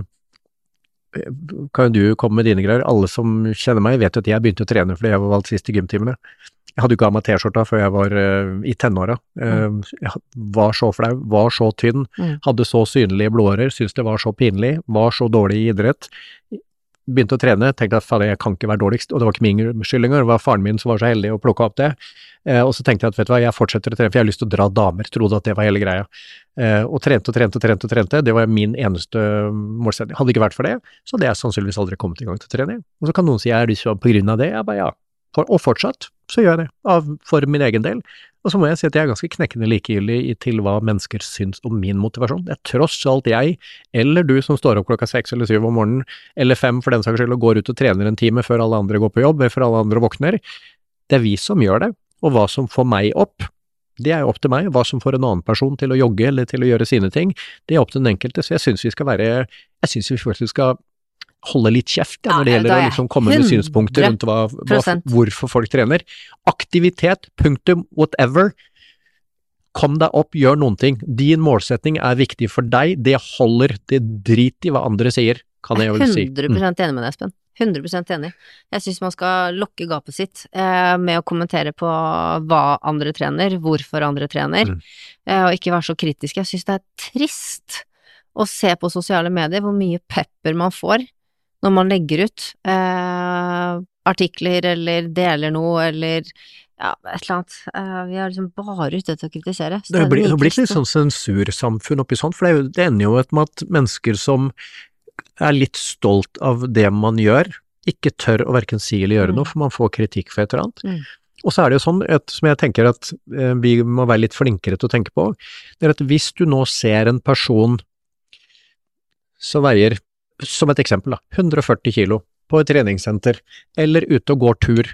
kan du komme med dine greier? Alle som kjenner meg vet at jeg begynte å trene fordi jeg var valgt sist i gymtimene. Jeg hadde jo ikke av meg T-skjorta før jeg var uh, i tenåra. Uh, mm. Jeg var så flau, var så tynn, mm. hadde så synlige blodårer, syntes det var så pinlig, var så dårlig i idrett. Begynte å trene, tenkte at fader, jeg kan ikke være dårligst, og det var ikke min skyld engang, det var faren min som var så heldig å plukke opp det, eh, og så tenkte jeg at vet du hva, jeg fortsetter å trene, for jeg har lyst til å dra damer, trodde at det var hele greia, eh, og trente og trente og trente og trente, det var min eneste målsetning. Hadde det ikke vært for det, så hadde jeg sannsynligvis aldri kommet i gang til å trene, og så kan noen si, er det så på grunn av det? Jeg bare ja, for, og fortsatt, så gjør jeg det, av, for min egen del. Og så må jeg si at jeg er ganske knekkende likegyldig til hva mennesker syns om min motivasjon. Det er tross alt jeg, eller du som står opp klokka seks eller syv om morgenen, eller fem for den saks skyld, og går ut og trener en time før alle andre går på jobb, før alle andre våkner. Det er vi som gjør det, og hva som får meg opp, det er jo opp til meg. Hva som får en annen person til å jogge eller til å gjøre sine ting, det er opp til den enkelte. Så jeg syns vi skal være, jeg syns vi faktisk skal holde litt kjeft ja, når det gjelder å liksom komme med synspunkter rundt hva, hva, hvorfor folk trener. Aktivitet, punktum, whatever. Kom deg opp, gjør noen ting. Din målsetning er viktig for deg. Det holder, det drit i hva andre sier, kan jeg vel si. hundre prosent enig med deg, Espen. hundre prosent enig. Jeg synes man skal lukke gapet sitt eh, med å kommentere på hva andre trener, hvorfor andre trener, mm. eh, og ikke være så kritisk. Jeg synes det er trist å se på sosiale medier hvor mye pepper man får når man legger ut eh, artikler eller deler noe, eller ja, et eller annet. Eh, vi er liksom bare ute til å kritisere. Så det har blitt, blitt litt sånn sensursamfunn oppi sånt, for det, er jo, det ender jo med at mennesker som er litt stolt av det man gjør, ikke tør å hverken si eller gjøre mm. noe, for man får kritikk for et eller annet. Mm. Og så er det jo sånn, et, som jeg tenker at eh, vi må være litt flinkere til å tenke på, det er at hvis du nå ser en person som veier, som et eksempel da, hundre og førti kilo på et treningssenter, eller ute og går tur,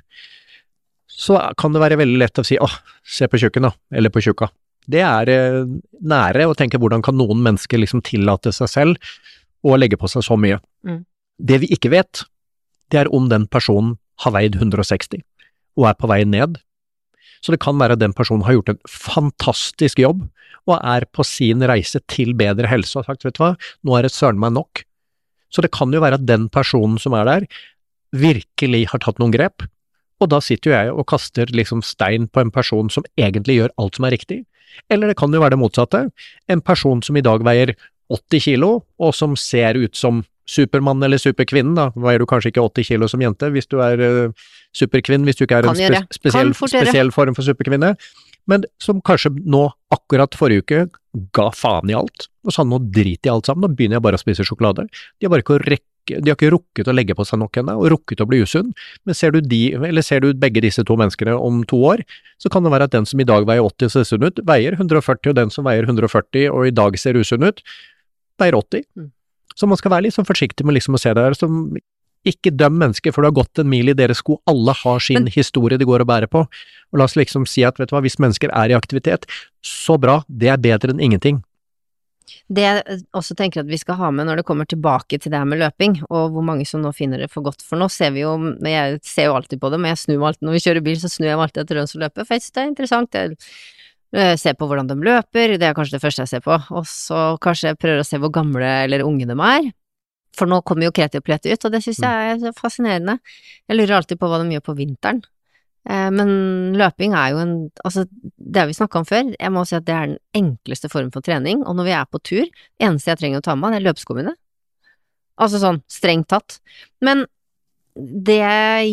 så kan det være veldig lett å si, åh, se på tjukken da, eller på tjukka. Det er eh, nære å tenke hvordan kan noen mennesker liksom tillate seg selv å legge på seg så mye. Mm. Det vi ikke vet, det er om den personen har veid hundre og seksti. Og er på vei ned. Så det kan være at den personen har gjort en fantastisk jobb, og er på sin reise til bedre helse, og har sagt, vet du hva, nå er det søren meg nok. Så det kan jo være at den personen som er der, virkelig har tatt noen grep, og da sitter jo jeg og kaster liksom stein på en person som egentlig gjør alt som er riktig. Eller det kan jo være det motsatte, en person som i dag veier åtti kilo, og som ser ut som supermann eller superkvinnen, da veier du kanskje ikke åtti kilo som jente, hvis du er uh, superkvinn, hvis du ikke er en spe spesiell, spesiell form for superkvinne, men som kanskje nå, akkurat forrige uke, ga faen i alt, og sa nå drit i alt sammen, nå begynner jeg bare å spise sjokolade. De har bare ikke, rekke, de har ikke rukket å legge på seg nok ennå, og rukket å bli usunn, men ser du de, eller ser du begge disse to menneskene om to år, så kan det være at den som i dag veier åtti og ser sunn ut, veier hundre og førti, og den som veier hundre og førti og i dag ser usunn ut, veier åtti. Mm. Så man skal være litt sånn forsiktig med liksom å se det her, som ikke døm mennesker, for du har gått en mil i deres sko, alle har sin Men, historie de går og bærer på, og la oss liksom si at, vet du hva, hvis mennesker er i aktivitet, så bra, det er bedre enn ingenting. Det jeg også tenker at vi skal ha med når det kommer tilbake til det her med løping, og hvor mange som nå finner det for godt, for nå ser vi jo, jeg ser jo alltid på det, men jeg snur alltid, når vi kjører bil, så snur jeg alltid etter den som løper, for jeg synes det er interessant, jeg ser på hvordan de løper, det er kanskje det første jeg ser på, og så kanskje jeg prøver å se hvor gamle eller unge de er, for nå kommer jo kreti og pleti ut, og det synes jeg er fascinerende. Jeg lurer alltid på hva de gjør på vinteren, eh, men løping er jo en, altså det har vi snakket om før, jeg må si at det er den enkleste form for trening, og når vi er på tur, eneste jeg trenger å ta med, det er løpeskoene mine. Altså sånn, strengt tatt. Men det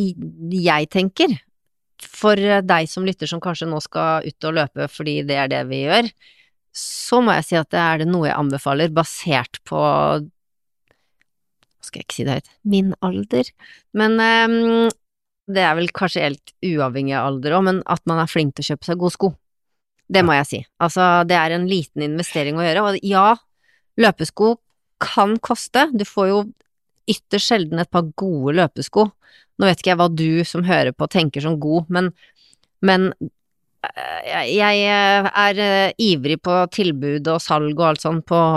jeg tenker, for deg som lytter som kanskje nå skal ut og løpe fordi det er det vi gjør, så må jeg si at det er det noe jeg anbefaler basert på, skal jeg ikke si det høyt, min alder, men um, det er vel kanskje helt uavhengig av alder også, men at man er flink til å kjøpe seg gode sko. Det må jeg si. Altså, det er en liten investering å gjøre, og ja, løpesko kan koste, du får jo ytterst sjelden et par gode løpesko. Nå vet ikke jeg hva du som hører på tenker som god, men, men jeg er ivrig på tilbud og salg og alt sånt på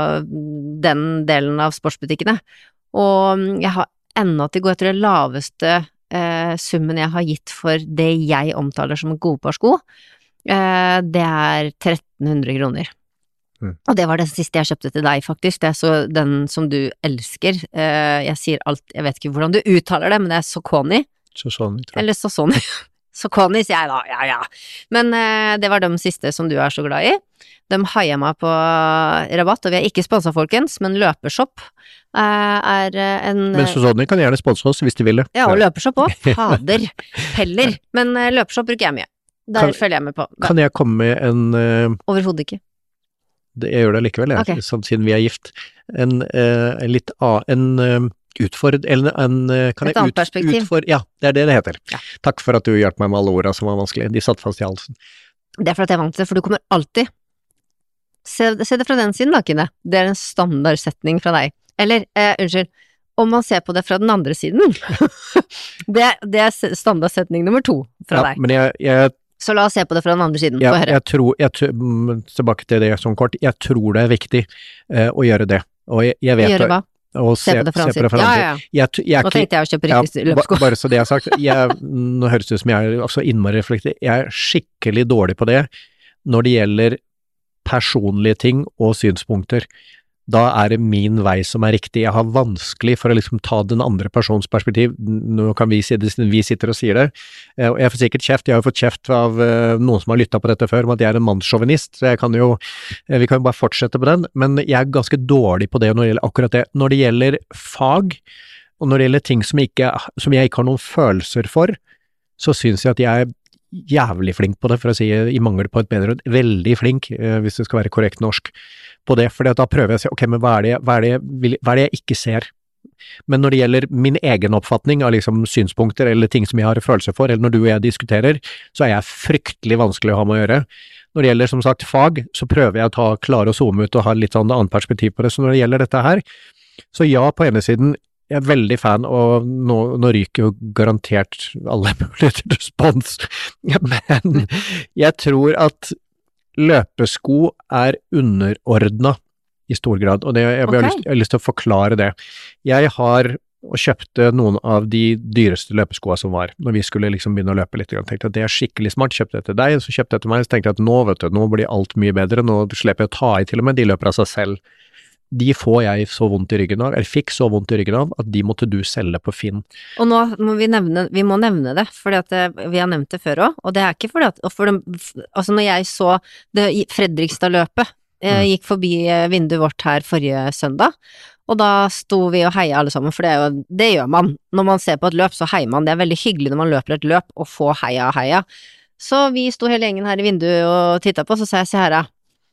den delen av sportsbutikkene, og jeg har ennå til å gå etter det laveste eh, summen jeg har gitt for det jeg omtaler som en god par sko, eh, det er tretten hundre kroner. Mm. Og det var det siste jeg kjøpte til deg faktisk, det er så den som du elsker, uh, jeg sier alt, jeg vet ikke hvordan du uttaler det, men det er Saucony. Saucony, tror jeg. Eller Saucony. Saucony sier jeg da, ja ja. Men uh, det var de siste som du er så glad i. De heier meg på rabatt, og vi er ikke sponset folkens, men Løpershop uh, er en... Men Saucony kan gjerne sponse oss hvis de vil det. Ja, og Løpershop også, fader, heller. Men uh, Løpershop bruker jeg mye. Der kan, følger jeg med på. Kan jeg komme med en... Uh... Overhodet ikke. Det, jeg gjør det likevel, jeg, okay. Sånn, siden vi er gift. En, uh, en litt av, en uh, utfordret, eller en, uh, kan Et annet ut, perspektiv. Utfor, ja, det er det det heter. Ja. Takk for at du hjalp meg med alle ordene som var vanskelig. De satt fast i halsen. Det er for at jeg er vant til det, for du kommer alltid. Se, se det fra den siden da, Kine. Det er en standardsetning fra deg. Eller, uh, unnskyld, om man ser på det fra den andre siden. det, det er standardsetning nummer to fra ja, deg. Men jeg... jeg Så la oss se på det fra den andre siden. Ja, jeg tror, jeg, tilbake til det sånn kort, jeg tror det er viktig uh, å gjøre det. Og jeg, jeg vet... Gjøre hva? Og se, se på det fra den siden. Ja, ja, ja. Jeg, jeg, Nå tenkte jeg å kjøpe riktig ja, løpsko. Bare så det jeg har sagt, jeg, nå høres det ut som jeg er altså innmari reflektiv, jeg er skikkelig dårlig på det når det gjelder personlige ting og synspunkter. Da er det min vei som er riktig. Jeg har vanskelig for å liksom ta den andre persons perspektiv. Nå kan vi si det, vi sitter og sier det. Og jeg får sikkert kjeft, jeg har jo fått kjeft av noen som har lyttet på dette før, om at jeg er en mannssjåvinist, så jeg kan jo, vi kan jo bare fortsette på den, men jeg er ganske dårlig på det når det gjelder akkurat det. Når det gjelder fag, og når det gjelder ting som, ikke, som jeg ikke har noen følelser for, så synes jeg at jeg er jævlig flink på det, for å si i mangel på et bedre, veldig flink, hvis det skal være korrekt norsk, på det, for da prøver jeg å se, ok, men hva er det, hva er det, hva er det jeg ikke ser? Men når det gjelder min egen oppfatning av liksom synspunkter eller ting som jeg har følelser for, eller når du og jeg diskuterer, så er jeg fryktelig vanskelig å ha med å gjøre. Når det gjelder som sagt fag, så prøver jeg å ta klare og zoome ut og ha litt sånn annet perspektiv på det. Så når det gjelder dette her, så ja, på ene siden, jeg er veldig fan, og nå, nå ryker jo garantert alle muligheter til respons, men jeg tror at løpesko er underordnet i stor grad, og det, jeg, okay. jeg, har lyst, jeg har lyst til å forklare det. Jeg har og kjøpte noen av de dyreste løpeskoene som var, når vi skulle liksom begynne å løpe litt. Jeg tenkte at det er skikkelig smart, kjøpte jeg til deg, så kjøpte jeg til meg, så tenkte jeg at nå, vet du, nå blir alt mye bedre, nå slipper jeg å ta i til og med, de løper av seg selv. De får jeg så vondt i ryggen av, eller fikk så vondt i ryggen av, at de måtte du selge på Finn. Og nå må vi nevne, vi må nevne det, fordi at det, vi har nevnt det før også, og det er ikke fordi at, for dem, altså når jeg så det Fredrikstad-løpet, jeg gikk forbi vinduet vårt her forrige søndag, og da sto vi og heia alle sammen, for det, er jo, det gjør man. Når man ser på et løp, så heier man. Det er veldig hyggelig når man løper et løp og får heia heia. Så vi sto hele gjengen her i vinduet og tittet på, så sa jeg, se her da.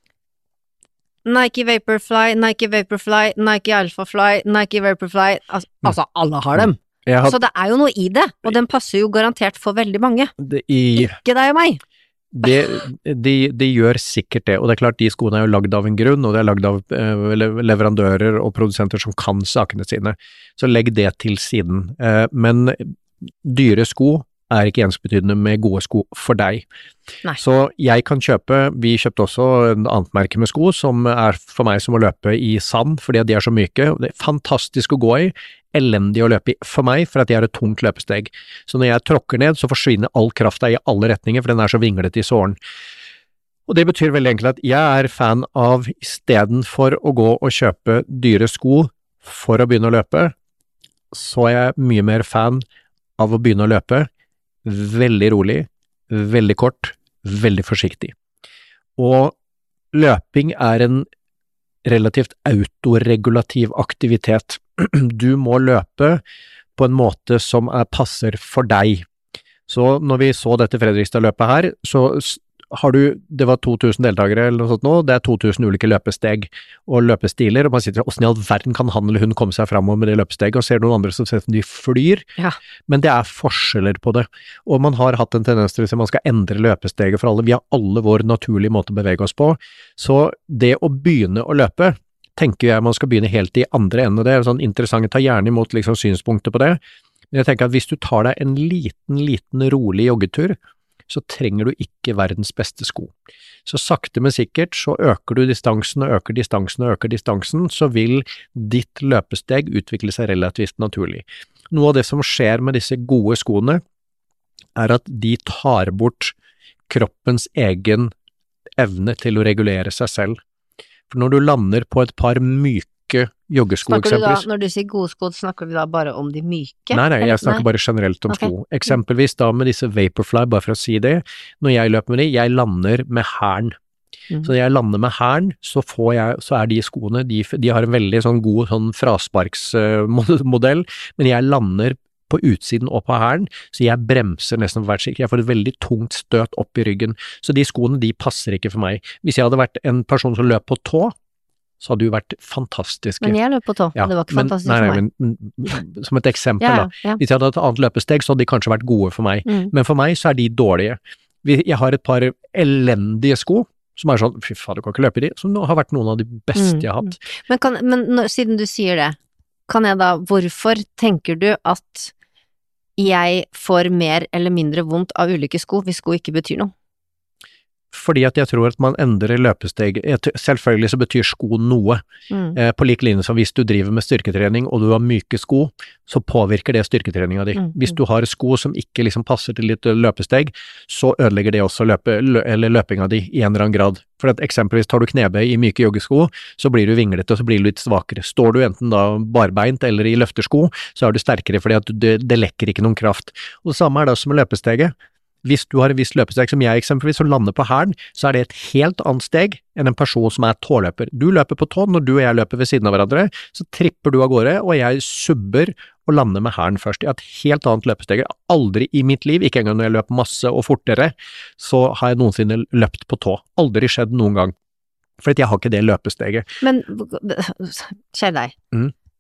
Nike Vaporfly, Nike Vaporfly, Nike Alphafly, Nike Vaporfly, altså, mm. altså alle har dem. Har... Så det er jo noe i det, og den passer jo garantert for veldig mange. Det i... Ikke deg og meg. Det, de, de gjør sikkert det, og det er klart de skoene er jo lagd av en grunn, og det er lagd av eh, leverandører og produsenter som kan sakene sine, så legg det til siden. Eh, men dyre sko er ikke ensbetydende med gode sko for deg. Nei. Så jeg kan kjøpe, vi kjøpte også en annet merke med sko som er for meg som å løpe i sand, fordi de er så myke, det er fantastisk å gå i, elendig å løpe i for meg, for at jeg har et tungt løpesteg. Så når jeg tråkker ned, så forsvinner all krafta i alle retninger, for den er så vinglet i såren. Og det betyr veldig enkelt at jeg er fan av, i stedet for å gå og kjøpe dyre sko for å begynne å løpe, så er jeg mye mer fan av å begynne å løpe veldig rolig, veldig kort, veldig forsiktig. Og løping er en relativt autoregulativ aktivitet. Du må løpe på en måte som er, passer for deg. Så når vi så dette Fredrikstad-løpet her, så har du, det var to tusen deltakere eller noe sånt nå, det er to tusen ulike løpesteg og løpestiler, og man sitter, hvordan i all verden kan han eller hun komme seg fremover med det løpesteget, og ser noen andre som ser som de flyr, ja. Men det er forskjeller på det, og man har hatt en tendens til at man skal endre løpesteget for alle, vi har alle vår naturlige måte å bevege oss på, så det å begynne å løpe, tenker jeg man skal begynne helt i andre enden, det er sånn interessant, ta gjerne imot liksom synspunkter på det, men jeg tenker at hvis du tar deg en liten, liten rolig joggetur, så trenger du ikke verdens beste sko. Så sakte men sikkert så øker du distansen og øker distansen og øker distansen, så vil ditt løpesteg utvikle seg relativt naturlig. Noe av det som skjer med disse gode skoene, er at de tar bort kroppens egen evne til å regulere seg selv. For når du lander på et par myke joggesko eksempelvis. Når du sier gode sko, snakker du da bare om de myke? Nei, nei, jeg snakker nei. bare generelt om okay. sko. Eksempelvis da med disse Vaporfly, bare for å si det, når jeg løper med de, jeg lander med hæren. Mm. Så når jeg lander med hæren, så får jeg, så er de skoene, de, de har en veldig sånn god sånn frasparksmodell, men jeg lander på utsiden og på hæren, så jeg bremser nesten hvert sikt. Jeg får et veldig tungt støt opp i ryggen. Så de skoene, de passer ikke for meg. Hvis jeg hadde vært en person som løp på tå, så hadde jo vært fantastiske. Men jeg løp på tå, ja, og det var ikke men, fantastisk nei, nei, for meg. Men, men, som et eksempel ja, da, ja. Hvis jeg hadde hatt et annet løpesteg, så hadde de kanskje vært gode for meg. Mm. Men for meg så er de dårlige. Jeg har et par elendige sko, som er sånn, fy faen, du kan ikke løpe i de, som har vært noen av de beste mm. jeg har hatt. Men, kan, men når, siden du sier det, kan jeg da, hvorfor tenker du at jeg får mer eller mindre vondt av ulike sko, hvis sko ikke betyr noe? Fordi at jeg tror at man endrer løpesteg, selvfølgelig så betyr sko noe, mm. eh, på lik linje som hvis du driver med styrketrening og du har myke sko, så påvirker det styrketreninga di. Mm. Hvis du har sko som ikke liksom passer til litt løpesteg, så ødelegger det også løpe, lø, eller løpinga di i en eller annen grad. For at eksempelvis tar du knebøy i myke joggesko, så blir du vinglete og så blir du litt svakere. Står du enten da barbeint eller i løftersko, så er du sterkere fordi at det, det lekker ikke noen kraft. Og det samme er det også med løpesteget. Hvis du har et visst løpesteg som jeg eksempelvis, som lander på hælen, så er det et helt annet steg enn en person som er tåløper. Du løper på tå, når du og jeg løper ved siden av hverandre, så tripper du av gårde, og jeg subber og lander med hælen først. Jeg har et helt annet løpesteg. Aldri i mitt liv, ikke engang når jeg løper masse og fortere, så har jeg noensinne løpt på tå. Aldri skjedd noen gang. For jeg har ikke det løpesteget. Men, kjære deg, mm.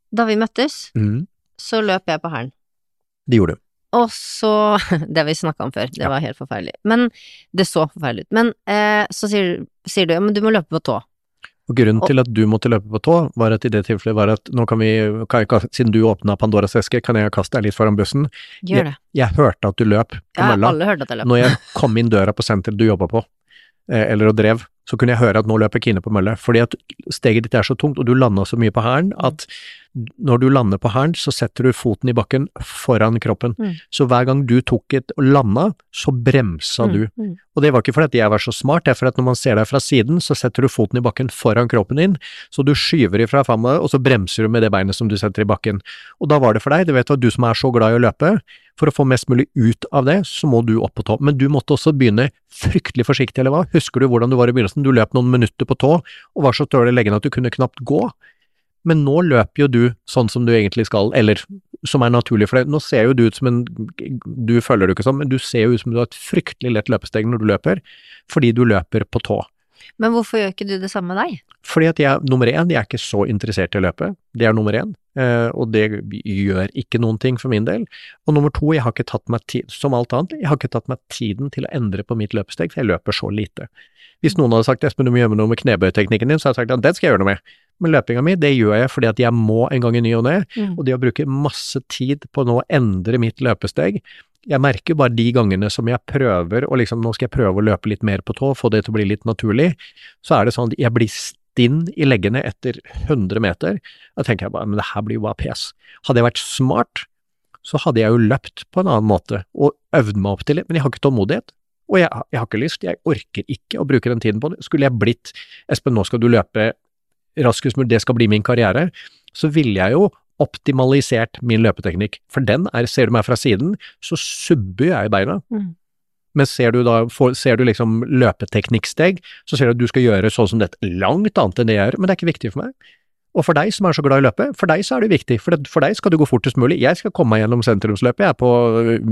Da vi møttes, Mm. så løp jeg på hælen. Det gjorde du. Og så, det har vi snakket om før, det Ja. var helt forferdelig. Men det så forferdelig ut. Men eh, så sier, sier du, ja, men du må løpe på tå. Og grunnen Og- til at du måtte løpe på tå, var at i det tilfellet var at nå kan vi, kan jeg, siden du åpna Pandoras eske, kan jeg kaste deg litt foran bussen. Gjør det. Jeg hørte at du løp på Ja, mølla. alle hørte at jeg løp. Når jeg kom inn døra på senteret du jobba på, eh, eller og drev, så kunne jeg høre at nå løper Kine på mølle, fordi at steget ditt er så tungt, og du landa så mye på hælen, at når du lander på hælen, så setter du foten i bakken foran kroppen. Mm. Så hver gang du tok et og landa, så bremsa du. Mm, mm. Og det var ikke fordi at jeg var så smart, det er fordi at når man ser deg fra siden, så setter du foten i bakken foran kroppen din, så du skyver ifra framover, og så bremser du med det beinet som du setter i bakken. Og da var det for deg, du vet at du som er så glad i å løpe, for å få mest mulig ut av det, så må du opp på tå. Men du måtte også begynne fryktelig forsiktig, eller hva? Husker du hvordan du var i begynnelsen? Du løp noen minutter på tå, og var så tørr i leggene at du kunne knapt gå. Men nå løper jo du sånn som du egentlig skal, eller som er naturlig for deg. Nå ser jo du ut som en, du føler det ikke som, men du ser jo ut som du har et fryktelig lett løpesteg når du løper, fordi du løper på tå. Men hvorfor gjør ikke du det samme med deg? Fordi at jeg, nummer én, jeg er ikke så interessert i å løpe, det er nummer én, eh, og det gjør ikke noen ting for min del. Og nummer to, jeg har ikke tatt meg tid, som alt annet, jeg har ikke tatt meg tiden til å endre på mitt løpesteg, for jeg løper så lite. Hvis noen hadde sagt, Espen, du må gjøre noe med knebøyteknikken din, så hadde jeg sagt at den skal jeg gjøre noe med. Men løpinga mi, det gjør jeg fordi at jeg må en gang i ny og ne, Mm. og det å bruke masse tid på nå å endre mitt løpesteg, jeg merker bare de gangene som jeg prøver, og liksom nå skal jeg prøve å løpe litt mer på tå, få det til å bli litt naturlig, så er det sånn at jeg blir stinn i leggene etter hundre meter, da tenker jeg bare, men det her blir jo bare pes. Hadde jeg vært smart, så hadde jeg jo løpt på en annen måte, og øvd meg opp til det, men jeg har ikke tålmodighet. Og jeg, jeg har ikke lyst, jeg orker ikke å bruke den tiden på det. Skulle jeg blitt, Espen, nå skal du løpe raskest mulig, det skal bli min karriere, så ville jeg jo optimalisert min løpeteknikk. For den er, ser du meg fra siden, så subber jeg i beina. Mm. Men ser du da, får, ser du liksom løpeteknikksteg, så ser du at du skal gjøre sånn som dette, langt annet enn det jeg gjør, men det er ikke viktig for meg. Og for deg som er så glad i løpe, for deg så er det viktig, for, det, for deg skal du gå fortest mulig. Jeg skal komme meg gjennom sentrumsløpet, jeg er på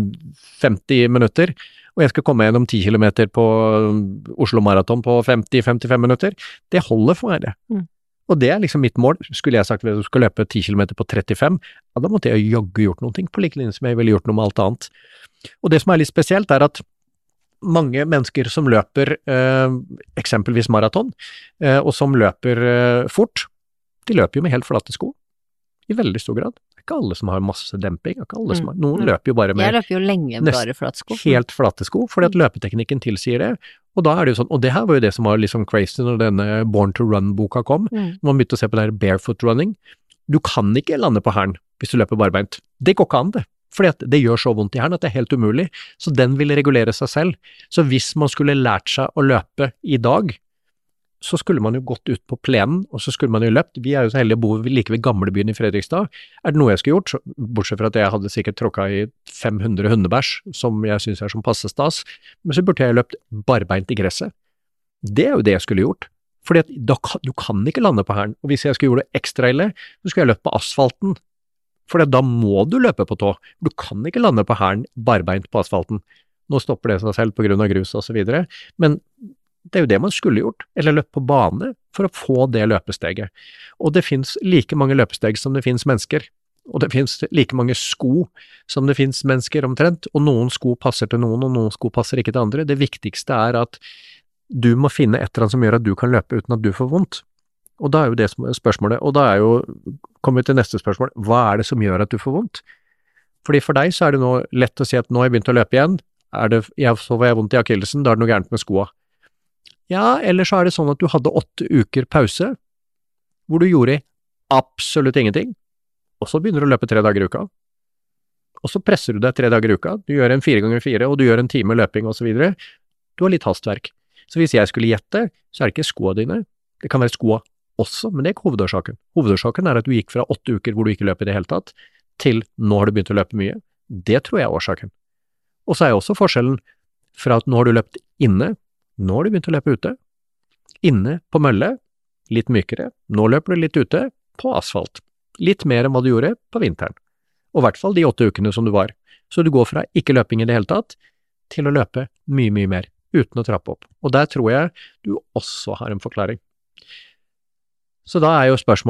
femti minutter, og jeg skal komme meg gjennom ti kilometer på Oslo Maraton på femti til femtifem minutter. Det holder for meg det. Mm. Og det er liksom mitt mål. Skulle jeg sagt at du skal løpe ti kilometer på trettifem, ja, da måtte jeg jaggu gjort noe, på like linje som jeg ville gjort noe med alt annet. Og det som er litt spesielt er at mange mennesker som løper eh, eksempelvis maraton, eh, og som løper eh, fort, de løper jo med helt flate sko, i veldig stor grad. Det er ikke alle som har masse demping, det er ikke alle som har, noen Mm. løper jo bare Jeg med løper jo lenge med nest- bare flatsko. helt flate sko, fordi at løpeteknikken tilsier det, og da er det jo sånn, og det her var jo det som var liksom crazy når denne Born to Run-boka kom, Mm. når man begynte å se på det her barefoot running, du kan ikke lande på hælen hvis du løper barbeint, det går ikke an det, fordi at det gjør så vondt i hælen at det er helt umulig, så den vil regulere seg selv, så hvis man skulle lært seg å løpe i dag, så skulle man jo gått ut på plenen, og så skulle man jo løpt. Vi er jo så heldige å bo like ved gamlebyen i Fredrikstad. Er det noe jeg skulle gjort, så, bortsett fra at jeg hadde sikkert tråkka i fem hundre hundebæsj, som jeg synes er som passe stas, men så burde jeg løpt barbeint i gresset. Det er jo det jeg skulle gjort. Fordi at da, kan- du kan ikke lande på hælen, og hvis jeg skulle gjøre det ekstra ille, så skulle jeg løpt på asfalten. For da må du løpe på tå. Du kan ikke lande på hælen barbeint på asfalten. Nå stopper det seg selv på grunn av grus og så videre, men det er jo det man skulle gjort, eller løpt på bane for å få det løpesteget. Og det finnes like mange løpesteg som det finnes mennesker, og det finnes like mange sko som det finnes mennesker omtrent, og noen sko passer til noen, og noen sko passer ikke til andre. Det viktigste er at du må finne et eller annet som gjør at du kan løpe uten at du får vondt. Og da er jo det som er spørsmålet, og da er jo, kommer vi til neste spørsmål, hva er det som gjør at du får vondt? Fordi for deg så er det nå lett å si at nå har jeg begynt å løpe igjen, er det, jeg, så får jeg vondt i akillesen, da er det noe gærent med skoa. Ja, eller så er det sånn at du hadde åtte uker pause, hvor du gjorde absolutt ingenting, og så begynner du å løpe tre dager i uka. Og så presser du deg tre dager i uka, du gjør en fire ganger fire, og du gjør en time løping og så videre. Du har litt hastverk. Så hvis jeg skulle gjette, så er det ikke skoa dine, det kan være skoa også, men det er ikke hovedårsaken. Hovedårsaken er at du gikk fra åtte uker hvor du ikke løp i det hele tatt, til nå har du begynt å løpe mye. Det tror jeg er årsaken. Og så er jo også forskjellen fra at nå har du løpt inne, nå har du begynt å løpe ute. Inne på mølle, litt mykere. Nå løper du litt ute, på asfalt. Litt mer enn hva du gjorde på vinteren. Og i hvert fall de åtte ukene som du var. Så du går fra ikke løping i det hele tatt, til å løpe mye, mye mer, uten å trappe opp. Og der tror jeg du også har en forklaring. Så da er jo spørsmålet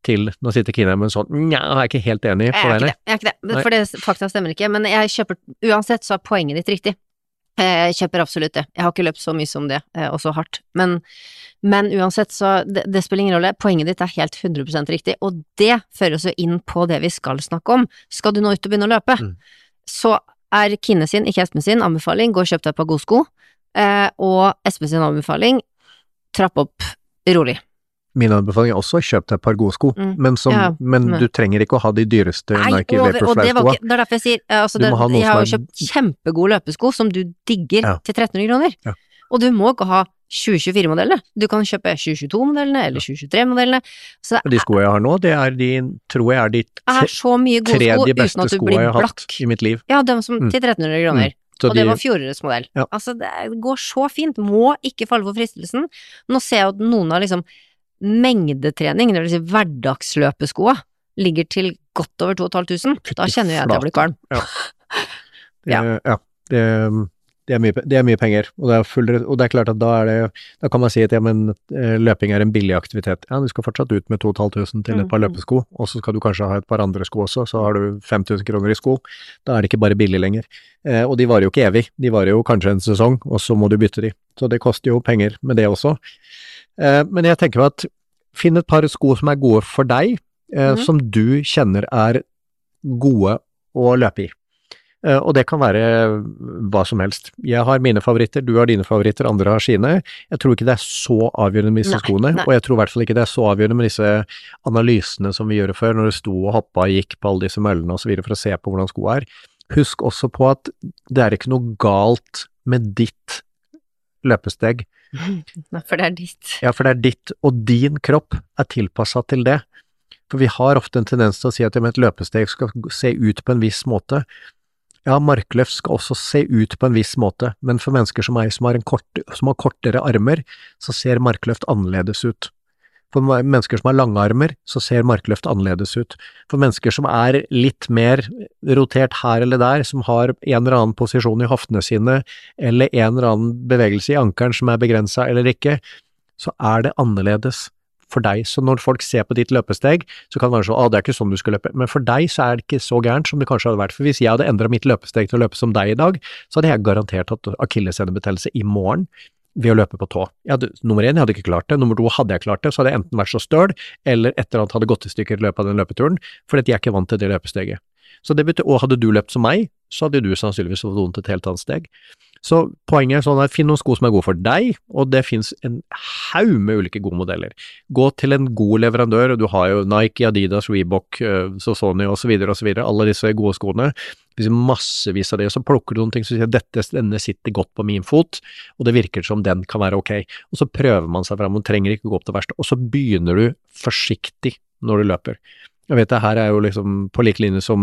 til, nå sitter Kine med en sånn, nja, jeg er ikke helt enig på Jeg er det. ikke det, jeg er ikke det, for det fakta stemmer ikke, men jeg kjøper, uansett så er poenget ditt riktig. Jeg kjøper absolutt det. Jeg har ikke løpt så mye som det, og så hardt, men, men uansett så, det, det spiller ingen rolle, poenget ditt er helt hundre prosent riktig, og det fører oss jo inn på det vi skal snakke om. Skal du nå ut og begynne å løpe, mm. så er Kine sin, ikke Espen sin, anbefaling, gå og kjøp deg et par gode sko, eh, og Espen sin anbefaling, trapp opp rolig. Min anbefaling er også å kjøpe deg et par gode sko, mm. men, som, ja, men, men du trenger ikke å ha de dyreste Nei, Nike Vaporfly-skoa. Det er derfor jeg sier, altså det, jeg har jo kjøpt kjempegode løpesko som du digger ja. til tretten hundre kroner, ja. og du må ikke ha tjue tjuefire-modellene, du kan kjøpe tjue tjueto-modellene eller tjue tjuetre-modellene. De skoene jeg har nå, det er de, tror jeg er de tre, tre de beste skoene jeg har hatt i mitt liv. Ja, de som mm. til tretten hundre kroner. Mm. Og det de, var fjorårets modell. Ja. Altså, det går så fint, må ikke falle for fristelsen. Nå ser jeg at noen har liksom mengdetrening, det vil si hverdagsløpeskoa, ligger til godt over to og et halvt tusen. Da kjenner jeg at jeg blir kvalm. Ja, det, ja. ja det, det, er mye, det er mye penger, og det er, full, og det er klart at da er det, da kan man si at ja, men løping er en billig aktivitet. Ja, du skal fortsatt ut med to og et halvt tusen til et par løpesko, og så skal du kanskje ha et par andre sko også, så har du fem tusen kroner i sko. Da er det ikke bare billig lenger. Eh, og de varer jo ikke evig, de varer jo kanskje en sesong, og så må du bytte de. Så det koster jo penger med det også. Men jeg tenker at finn et par sko som er gode for deg, eh, mm. som du kjenner er gode å løpe i. Eh, og det kan være hva som helst. Jeg har mine favoritter, du har dine favoritter, andre har sine. Jeg tror ikke det er så avgjørende med disse nei, skoene, nei. Og jeg tror i hvert fall ikke det er så avgjørende med disse analysene som vi gjør før, når du sto og hoppa og gikk på alle disse møllene og så videre for å se på hvordan sko er. Husk også på at det er ikke noe galt med ditt løpesteg. Nei, for det er ditt. Ja, for det er ditt, og din kropp er tilpasset til det. For vi har ofte en tendens til å si at et løpesteg skal se ut på en viss måte. Ja, markløft skal også se ut på en viss måte, men for mennesker som meg som har, en kort, som har kortere armer, så ser markløft annerledes ut. For mennesker som har lange armer, så ser markløft annerledes ut. For mennesker som er litt mer rotert her eller der, som har en eller annen posisjon i hoftene sine, eller en eller annen bevegelse i ankeren som er begrenset eller ikke, så er det annerledes for deg. Så når folk ser på ditt løpesteg, så kan det være så, ah, det er ikke sånn du skal løpe. Men for deg så er det ikke så gærent som det kanskje hadde vært. For hvis jeg hadde endret mitt løpesteg til å løpe som deg i dag, så hadde jeg garantert hatt akillessenebetennelse i morgen, ved å løpe på tå. Jeg hadde, nummer én, jeg hadde ikke klart det. Nummer to, hadde jeg klart det, så hadde jeg enten vært så støl, eller et eller annet hadde gått i stykker i løpet av den løpeturen, fordi jeg er ikke vant til det løpesteget. Så det betyr, og hadde du løpt som meg, så hadde du sannsynligvis fått vondt et helt annet steg. Så poenget er sånn at finn noen sko som er gode for deg, og det finnes en haug med ulike gode modeller. Gå til en god leverandør, og du har jo Nike, Adidas, Reebok, Sony og så videre og så videre, alle disse gode skoene. Hvis massevis av det, så plukker du noen ting som sier dette, denne sitter godt på min fot, og det virker som den kan være ok. Og så prøver man seg frem, man trenger ikke gå opp til verste, og så begynner du forsiktig når du løper. Jeg vet det her er jo liksom på like linje som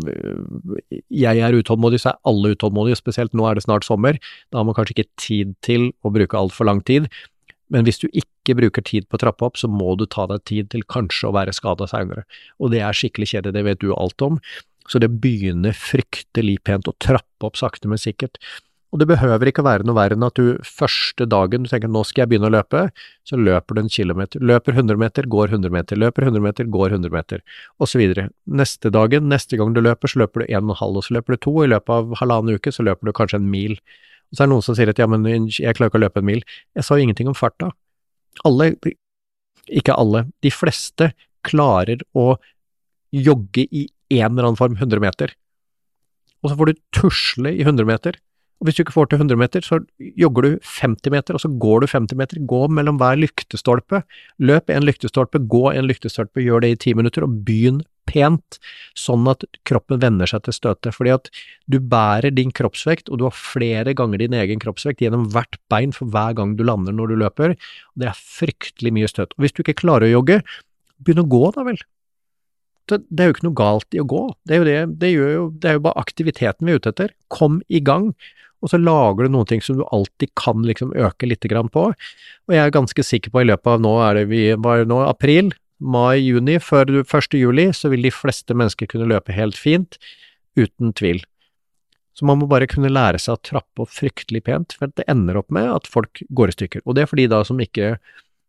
jeg er utålmodig, så er alle utålmodige, spesielt nå er det snart sommer, da har man kanskje ikke tid til å bruke alt for lang tid, men hvis du ikke bruker tid på å trappe opp, så må du ta deg tid til kanskje å være skadet senere, og det er skikkelig kjedelig, det vet du alt om, så det begynner fryktelig pent å trappe opp sakte men sikkert. Og det behøver ikke være noe verre enn at du første dagen, du tenker nå skal jeg begynne å løpe, så løper du en kilometer, løper hundre meter, går hundre meter, løper hundre meter, går hundre meter, og så videre. Neste dagen, neste gang du løper, så løper du en og en halv, og så løper du to, og i løpet av halvannen uke så løper du kanskje en mil. Og så er det noen som sier at ja, men jeg klarer ikke å løpe en mil. Jeg sa jo ingenting om farta. Alle, ikke alle, de fleste klarer å jogge i en eller annen form hundre meter. Og så får du tusle i hundre meter. Og hvis du ikke får til hundre meter, så jogger du femti meter, og så går du femti meter, gå mellom hver lyktestolpe, løp en lyktestolpe, gå en lyktestolpe, gjør det i ti minutter, og begynn pent, sånn at kroppen vender seg til støtet, fordi at du bærer din kroppsvekt, og du har flere ganger din egen kroppsvekt gjennom hvert bein for hver gang du lander når du løper, og det er fryktelig mye støt. Og hvis du ikke klarer å jogge, begynn å gå da vel. Det er jo ikke noe galt i å gå, det er jo, det, det gjør jo, det er jo bare aktiviteten vi er ute etter, kom i gang, og så lager du noen ting som du alltid kan liksom øke litt grann på, og jeg er ganske sikker på i løpet av nå er det vi, var nå april, mai, juni, før første juli, så vil de fleste mennesker kunne løpe helt fint, uten tvil. Så man må bare kunne lære seg å trappe opp fryktelig pent, for det ender opp med at folk går i stykker, og det er fordi da som ikke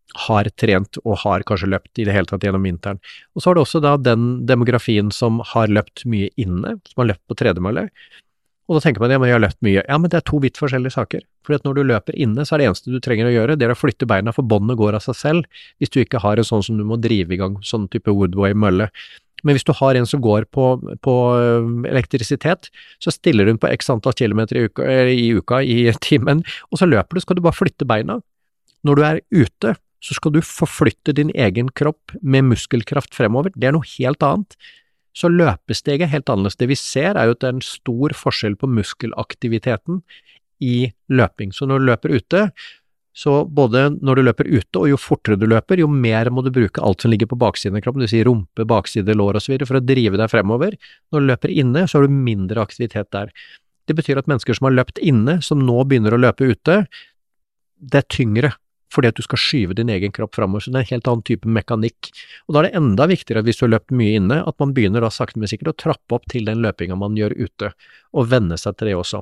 har trent og har kanskje løpt i det hele tatt gjennom vinteren. Og så har du også da den demografien som har løpt mye inne, som har løpt på tredemølle. Og da tenker man, ja, men jeg har løpt mye. Ja, men det er to vidt forskjellige saker. Fordi at når du løper inne, så er det eneste du trenger å gjøre, det er å flytte beina, for båndene går av seg selv, hvis du ikke har en sånn som du må drive i gang, sånn type Woodway-mølle. Men hvis du har en som går på, på elektrisitet, så stiller hun på x antall kilometer i uka, i uka, i timen, og så løper du, skal du bare flytte beina. Når du er ute, så skal du forflytte din egen kropp med muskelkraft fremover. Det er noe helt annet. Så løpesteget er helt annerledes. Det vi ser er jo at det er en stor forskjell på muskelaktiviteten i løping. Så når du løper ute, så både når du løper ute og jo fortere du løper, jo mer må du bruke alt som ligger på baksiden av kroppen, det vil si rumpe, bakside, lår og så videre, for å drive deg fremover. Når du løper inne, så har du mindre aktivitet der. Det betyr at mennesker som har løpt inne, som nå begynner å løpe ute, det er tyngre, fordi at du skal skyve din egen kropp fremover, så det er en helt annen type mekanikk. Og da er det enda viktigere at hvis du har løpt mye inne, at man begynner da sakte men sikkert å trappe opp til den løpinga man gjør ute, og venne seg til det også.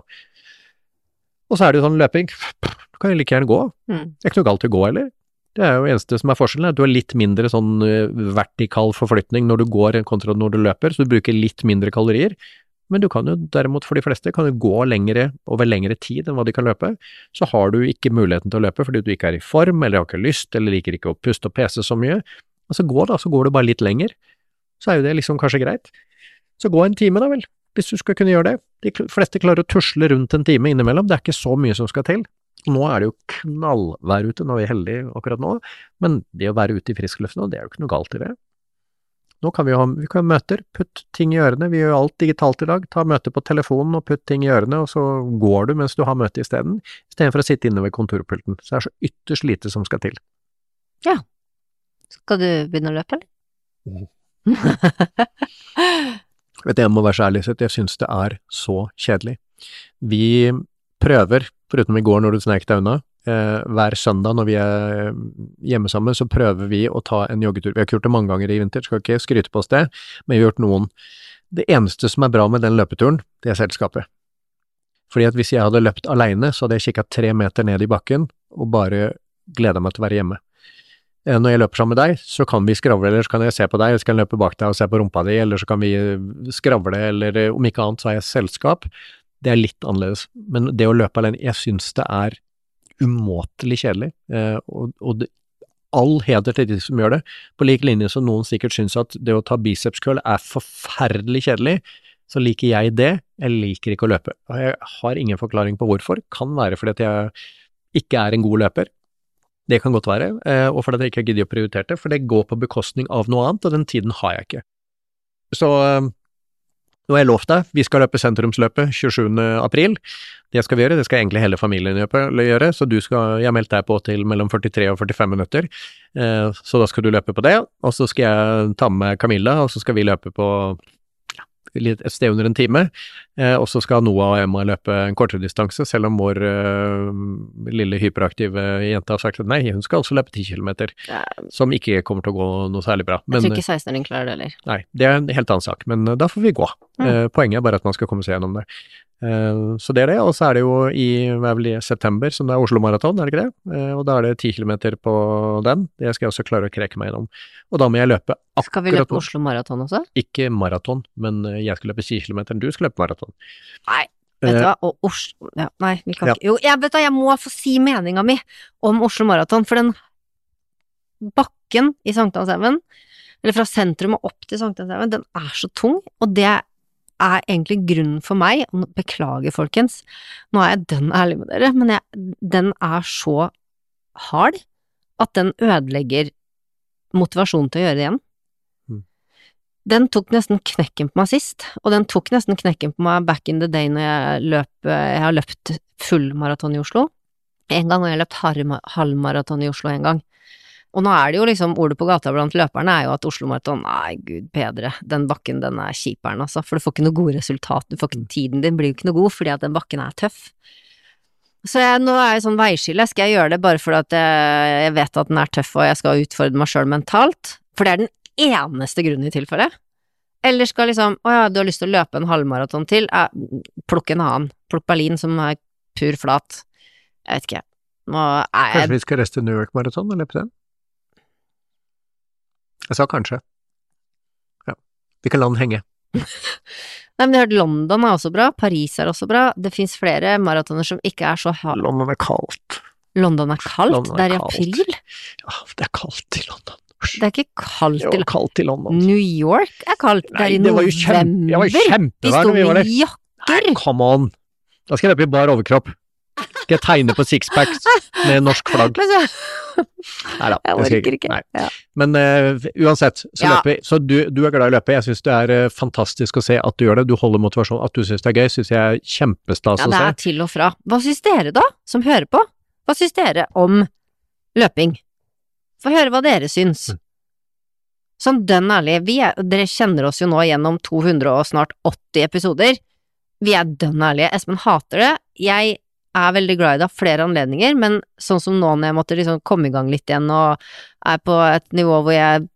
Og så er det jo sånn løping, du kan jo like gjerne gå, Mm. det er ikke noe galt til å gå heller. Det er jo eneste som er forskjellen, at du har litt mindre sånn uh, vertikal forflytning når du går kontra når du løper, så du bruker litt mindre kalorier. Men du kan jo derimot, for de fleste, kan du gå lengre, over lengre tid enn hva de kan løpe, så har du ikke muligheten til å løpe fordi du ikke er i form, eller har ikke lyst, eller liker ikke å puste og pese så mye. Altså gå da, så går du bare litt lenger, så er jo det liksom kanskje greit. Så gå en time da vel, hvis du skal kunne gjøre det. De fleste klarer å tusle rundt en time innimellom, det er ikke så mye som skal til. Nå er det jo knallvær ute, nå er vi heldige akkurat nå, men det å være ute i friskluften nå, det er jo ikke noe galt i det. Nå kan vi jo ha, vi kan ha møter, putt ting i ørene, vi gjør jo alt digitalt i dag, ta møter på telefonen og putt ting i ørene, og så går du mens du har møte i stedet, i stedet for å sitte inne ved kontorpulten. Så det er så ytterst lite som skal til. Ja. Skal du begynne å løpe, eller? Vet du, jeg må være så ærlig, så jeg synes det er så kjedelig. Vi prøver, foruten i går når du snek deg unna, Eh, hver søndag når vi er hjemme sammen, så prøver vi å ta en joggetur. Vi har ikke gjort det mange ganger i vinter, skal ikke skryte på oss det, men vi har gjort noen. Det eneste som er bra med den løpeturen, det er selskapet. Fordi at hvis jeg hadde løpt alene, så hadde jeg kikket tre meter ned i bakken, og bare gledet meg til å være hjemme. Eh, når jeg løper sammen med deg, så kan vi skravle, eller så kan jeg se på deg, eller så kan jeg løpe bak deg og se på rumpa di, eller så kan vi skravle, eller om ikke annet så har jeg selskap. Det er litt annerledes. Men det å løpe alene, jeg synes det er umåtelig kjedelig, eh, og, og det, all heder til de som gjør det, på lik linje som noen sikkert synes at det å ta biceps curl er forferdelig kjedelig, så liker jeg det, jeg liker ikke å løpe. Og jeg har ingen forklaring på hvorfor, kan være fordi at jeg ikke er en god løper, det kan godt være, eh, og fordi at jeg ikke gidder å prioritere det, for det går på bekostning av noe annet, og den tiden har jeg ikke. Så eh, nå har jeg lovt deg, vi skal løpe sentrumsløpet tjuesjuende april, det skal vi gjøre, det skal egentlig hele familien gjøre, så du skal, jeg har meldt deg på til mellom førtitre og førtifem minutter, eh, så da skal du løpe på det, og så skal jeg ta med Camilla, og så skal vi løpe på et sted under en time, eh, og så skal Noah og Emma løpe en kortere distanse, selv om vår eh, lille hyperaktive jente har sagt at nei, hun skal også løpe ti kilometer, Ja. som ikke kommer til å gå noe særlig bra. Men, Jeg tror ikke seksten-åringen klarer det, eller? nei, det er en helt annen sak, men da får vi gå. Mm. Eh, poenget er bare at man skal komme seg gjennom det. Eh, så det er det, og så er det jo i, hva er vel i september, som det er Oslo Maraton, er det ikke det? Eh, og da er det ti kilometer på den, det skal jeg også klare å kreke meg gjennom. Og da må jeg løpe akkurat Skal vi løpe Oslo Maraton også? Ikke maraton, men jeg skal løpe ti kilometer, du skal løpe maraton. Nei, vet du hva, og Oslo, ja, nei, vi kan Ja. ikke, jo, jeg vet da, jeg må få si meninga mi om Oslo Maraton, for den bakken i Sankthanshaugen, eller fra sentrum og opp til Sankthanshaugen, den er så tung, og det er egentlig grunnen for meg, og beklager folkens, nå er jeg dønn ærlig med dere, men jeg, den er så hard, at den ødelegger motivasjonen til å gjøre det igjen. Den tok nesten knekken på meg sist, og den tok nesten knekken på meg back in the day når jeg løp, jeg har løpt full maraton i Oslo. En gang har jeg løpt halvmaraton i Oslo en gang. Og nå er det jo liksom, ordet på gata blant løperne er jo at Oslo Maraton, nei gud bedre, den bakken den er kjiperen altså, for du får ikke noe gode resultat, du får ikke, tiden din blir jo ikke noe god fordi at den bakken er tøff. Så jeg, nå er jeg sånn veiskille, skal jeg gjøre det bare fordi at jeg, jeg vet at den er tøff og jeg skal utfordre meg selv mentalt, for det er den eneste grunnen i tilfellet. Eller skal liksom, å ja, du har lyst til å løpe en halvmaraton til, eh, plukk en annen, plukk Berlin som er pur flat. Jeg vet ikke, nå er jeg... Kanskje vi skal reise til New York Marathon og løpe den? Jeg sa kanskje. Ja. Vi kan la den henge. Nei, men jeg har hørt London er også bra, Paris er også bra, det finnes flere maratoner som ikke er så hard. London er kaldt. London er kaldt? London er det er i kaldt. april? Ja, det er kaldt i London. Det er ikke kaldt Det i var kaldt i London. New York er kaldt, det Nei, er i det var jo kjempe, november. det var jo kjempevær når vi var der. Vi sto med jakker. Nei, come on. Da skal jeg løpe i bar overkropp. Skal jeg tegne på sixpacks med norsk flagg. Men så, Neida, jeg det skal orker ikke. Nei. Ja. Men uh, uansett, så, Ja. løper, så du, du er glad i å løpe. Jeg synes det er uh, fantastisk å se at du gjør det. Du holder motivasjon. At du synes det er gøy, synes jeg er kjempestas Ja, å det se. er til og fra. Hva synes dere da, som hører på? Hva synes dere om løping? Få høre hva dere syns. Mm. Sånn dønn ærlig, vi er, dere kjenner oss jo nå gjennom to hundre og snart åtti episoder. Vi er dønn ærlige. Espen hater det. Jeg er veldig glad i det av flere anledninger, men sånn som nå når jeg måtte liksom komme i gang litt igjen og er på et nivå hvor jeg,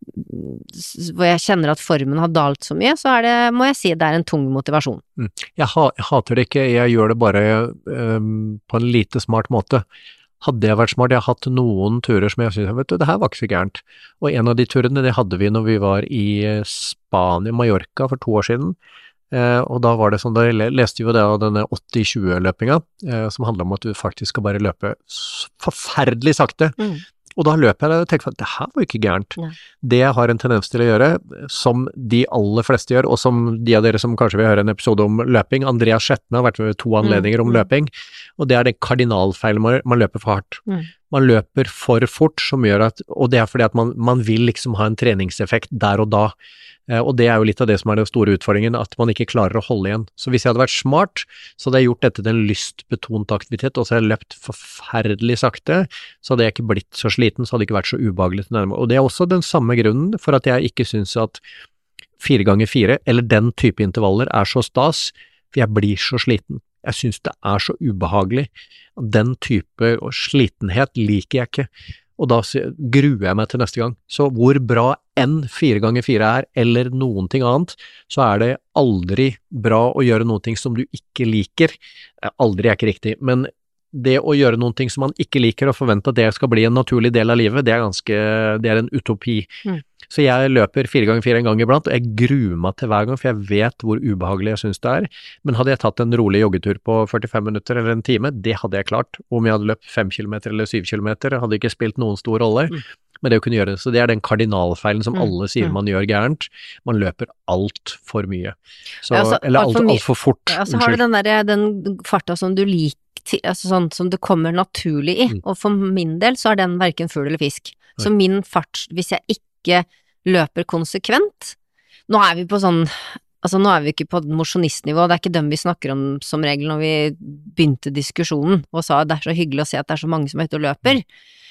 hvor jeg kjenner at formen har dalt så mye, så er det, må jeg si, det er en tung motivasjon. Mm. Jeg, ha, jeg hater det ikke, jeg gjør det bare um, på en lite smart måte. Hadde jeg vært smart, jeg har hatt noen turer som jeg synes, vet du, det her var ikke så gærent. Og en av de turene, det hadde vi når vi var i Spania, Mallorca, for to år siden. Eh, og da var det sånn, da leste vi jo det av denne åtti tjue-løpinga, eh, som handler om at du faktisk skal bare løpe forferdelig sakte. Mm. Og da løper jeg der og tenker at det her var jo ikke gærent. Nei. Det jeg har en tendens til å gjøre, som de aller fleste gjør, og som de av dere som kanskje vil høre en episode om løping, Andreas Schettene har vært ved to anledninger om Mm. løping, og det er det kardinalfeilen man, man løper for hardt. Mm. Man løper for fort, som gjør at, og det er fordi at man, man vil liksom ha en treningseffekt der og da. Eh, og det er jo litt av det som er den store utfordringen, at man ikke klarer å holde igjen. Så hvis jeg hadde vært smart, så hadde jeg gjort dette til en lystbetont aktivitet, og så hadde jeg løpt forferdelig sakte, så hadde jeg ikke blitt så sliten, så hadde det ikke vært så ubehagelig til nærmere. Og det er også den samme grunnen for at jeg ikke synes at fire ganger fire, eller den type intervaller, er så stas, for jeg blir så sliten. Jeg synes det er så ubehagelig. Den type slitenhet liker jeg ikke. Og da gruer jeg meg til neste gang. Så hvor bra enn fire ganger fire er, eller noen ting annet, så er det aldri bra å gjøre noen ting som du ikke liker. Aldri er ikke riktig, men det å gjøre noen ting som man ikke liker og forvente at det skal bli en naturlig del av livet, det er ganske, det er en utopi. Mm. Så jeg løper fire ganger fire en gang iblant, og jeg gruer meg til hver gang, for jeg vet hvor ubehagelig jeg synes det er. Men hadde jeg tatt en rolig joggetur på førtifem minutter eller en time, det hadde jeg klart. Om jeg hadde løpt fem kilometer eller syv kilometer, hadde ikke spilt noen stor rolle. Mm. Men det å kunne gjøre det, så det er den kardinalfeilen som Mm. alle sier Mm. man gjør gærent. Man løper alt for mye. Så, Ja, altså, eller alt alt, for mye. alt for fort. Ja, så har du den der, den farta som du liker, til, altså sånn som det kommer naturlig i, Mm. og for min del så er den hverken fugl eller fisk. Så min fart, hvis jeg ikke løper konsekvent, nå er vi på sånn, altså nå er vi ikke på mosjonistnivå, det er ikke dem vi snakker om som regel når vi begynte diskusjonen, og sa det er så hyggelig å se at det er så mange som er ute og løper.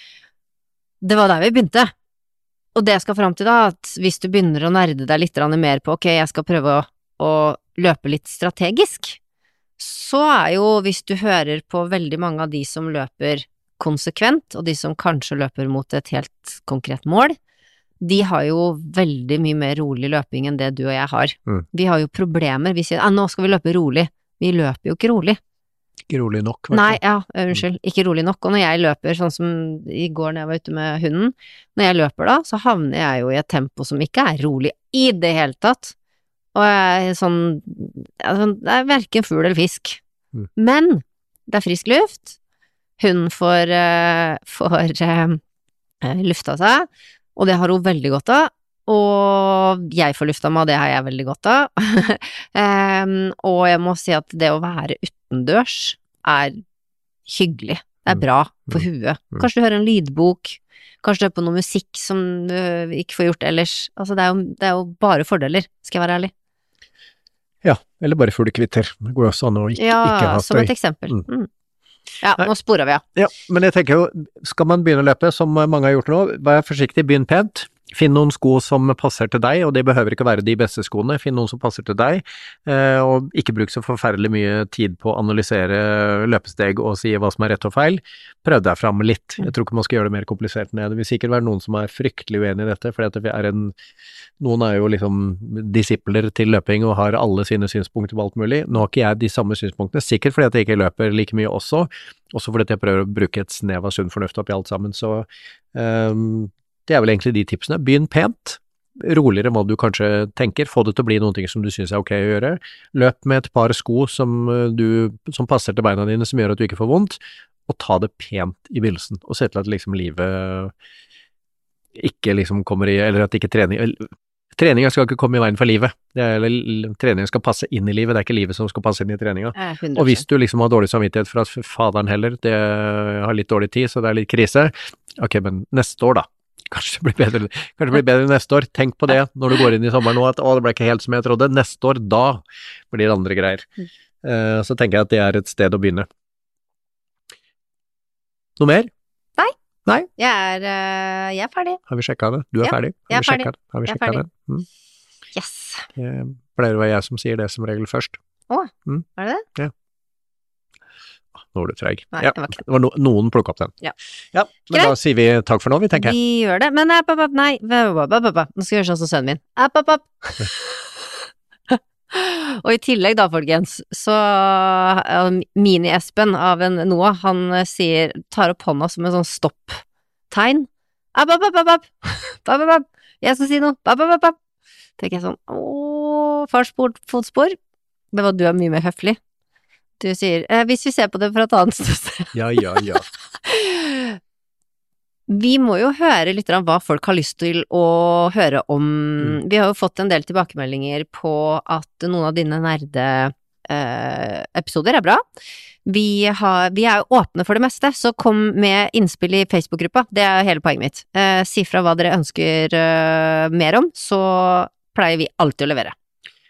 Det var der vi begynte. Og det jeg skal fram til da, at hvis du begynner å nerde deg litt mer på, ok, jeg skal prøve å, å løpe litt strategisk, så er jo, hvis du hører på veldig mange av de som løper konsekvent, og de som kanskje løper mot et helt konkret mål, de har jo veldig mye mer rolig løping enn det du og jeg har. Mm. Vi har jo problemer, vi sier, ah, nå skal vi løpe rolig. Vi løper jo ikke rolig. Ikke rolig nok. Nei, ja, unnskyld, ikke rolig nok. Og når jeg løper, sånn som i går når jeg var ute med hunden, når jeg løper da, så havner jeg jo i et tempo som ikke er rolig i det hele tatt. Og jeg er sånn, det er hverken fugl eller fisk. Mm. Men det er frisk luft, hunden får, uh, får uh, lufta seg, og det har hun veldig godt av, og jeg får lufta meg, og det har jeg veldig godt av. um, og jeg må si at det å være utendørs er hyggelig. Det er bra for huet. Kanskje du hører en lydbok, kanskje du hører på noe musikk som du ikke får gjort ellers. Altså det er jo, det er jo bare fordeler, skal jeg være ærlig. Ja, eller bare fuglekvitter. Det går jo også an å ikke, ja, ikke ha som støy. et eksempel. Mm. Mm. Ja, nå sporer vi, ja. Ja, men jeg tenker jo, skal man begynne å løpe, som mange har gjort nå, vær forsiktig, begynn pent. Finn noen sko som passer til deg, og det behøver ikke være de beste skoene. Finn noen som passer til deg, og ikke bruk så forferdelig mye tid på å analysere løpesteg og si hva som er rett og feil. Prøv deg fram litt. Jeg tror ikke man skal gjøre det mer komplisert enn det. Det vil sikkert være noen som er fryktelig uenig i dette, fordi at det er en, noen er jo liksom disipler til løping og har alle sine synspunkter på alt mulig. Nå har ikke jeg de samme synspunktene, sikkert fordi at jeg ikke løper like mye også, også fordi at jeg prøver å bruke et snev av sunn fornuft oppi alt sammen, så um, det er vel egentlig de tipsene. Begynn pent, roligere enn hva du kanskje tenker, få det til å bli noen ting som du synes er ok å gjøre, løp med et par sko som, du, som passer til beina dine, som gjør at du ikke får vondt, og ta det pent i begynnelsen, og se til at liksom livet ikke liksom kommer i, eller at ikke trening, treninga skal ikke komme i veien for livet, det er, eller treninga skal passe inn i livet, det er ikke livet som skal passe inn i treninga. Og hvis du liksom har dårlig samvittighet for at faderen heller, det har litt dårlig tid, så det er litt krise, ok, men neste år da, kanskje det blir bedre, kanskje det blir bedre neste år, tenk på det når du går inn i sommeren nå, at å, det ble ikke helt som jeg trodde, neste år, da blir det andre greier. Uh, så tenker jeg at det er et sted å begynne. Noe mer? Nei. Nei? Jeg er, uh, jeg er ferdig. Har vi sjekket det? Du er ja, ferdig? Har jeg er ferdig. Har vi sjekket det? Mm. Yes. Det pleier å være jeg som sier det som regel først. Å, mm. er det det? Ja. Nå var du treg. Nei, ja, det var ikke det var no noen plukket opp den. Ja. Ja, men Greit. Da sier vi takk for nå, vi tenker. Vi gjør det, men app, app, app, nei, app, app, app, app. Nå skal jeg gjøre sånn som sønnen min. App, app, app. Og i tillegg da, folkens, så uh, Mini-Espen av en Noah, han uh, sier, tar opp hånda som en sånn stopp-tegn. App, app, app, app, app. App, app, app. Jeg skal si noe. App, app, app, app. Tenker jeg sånn, åh, fars fotspor. Det var du er mye mer høflig. Du sier, eh, hvis vi ser på det fra et annet sted. Ja, ja, ja. Vi må jo høre litt om hva folk har lyst til å høre om. Mm. Vi har jo fått en del tilbakemeldinger på at noen av dine nerde eh, episoder er bra. Vi, har, vi er jo åpne for det meste, så kom med innspill i Facebook-gruppa. Det er hele poenget mitt. Eh, si fra hva dere ønsker eh, mer om, så pleier vi alltid å levere.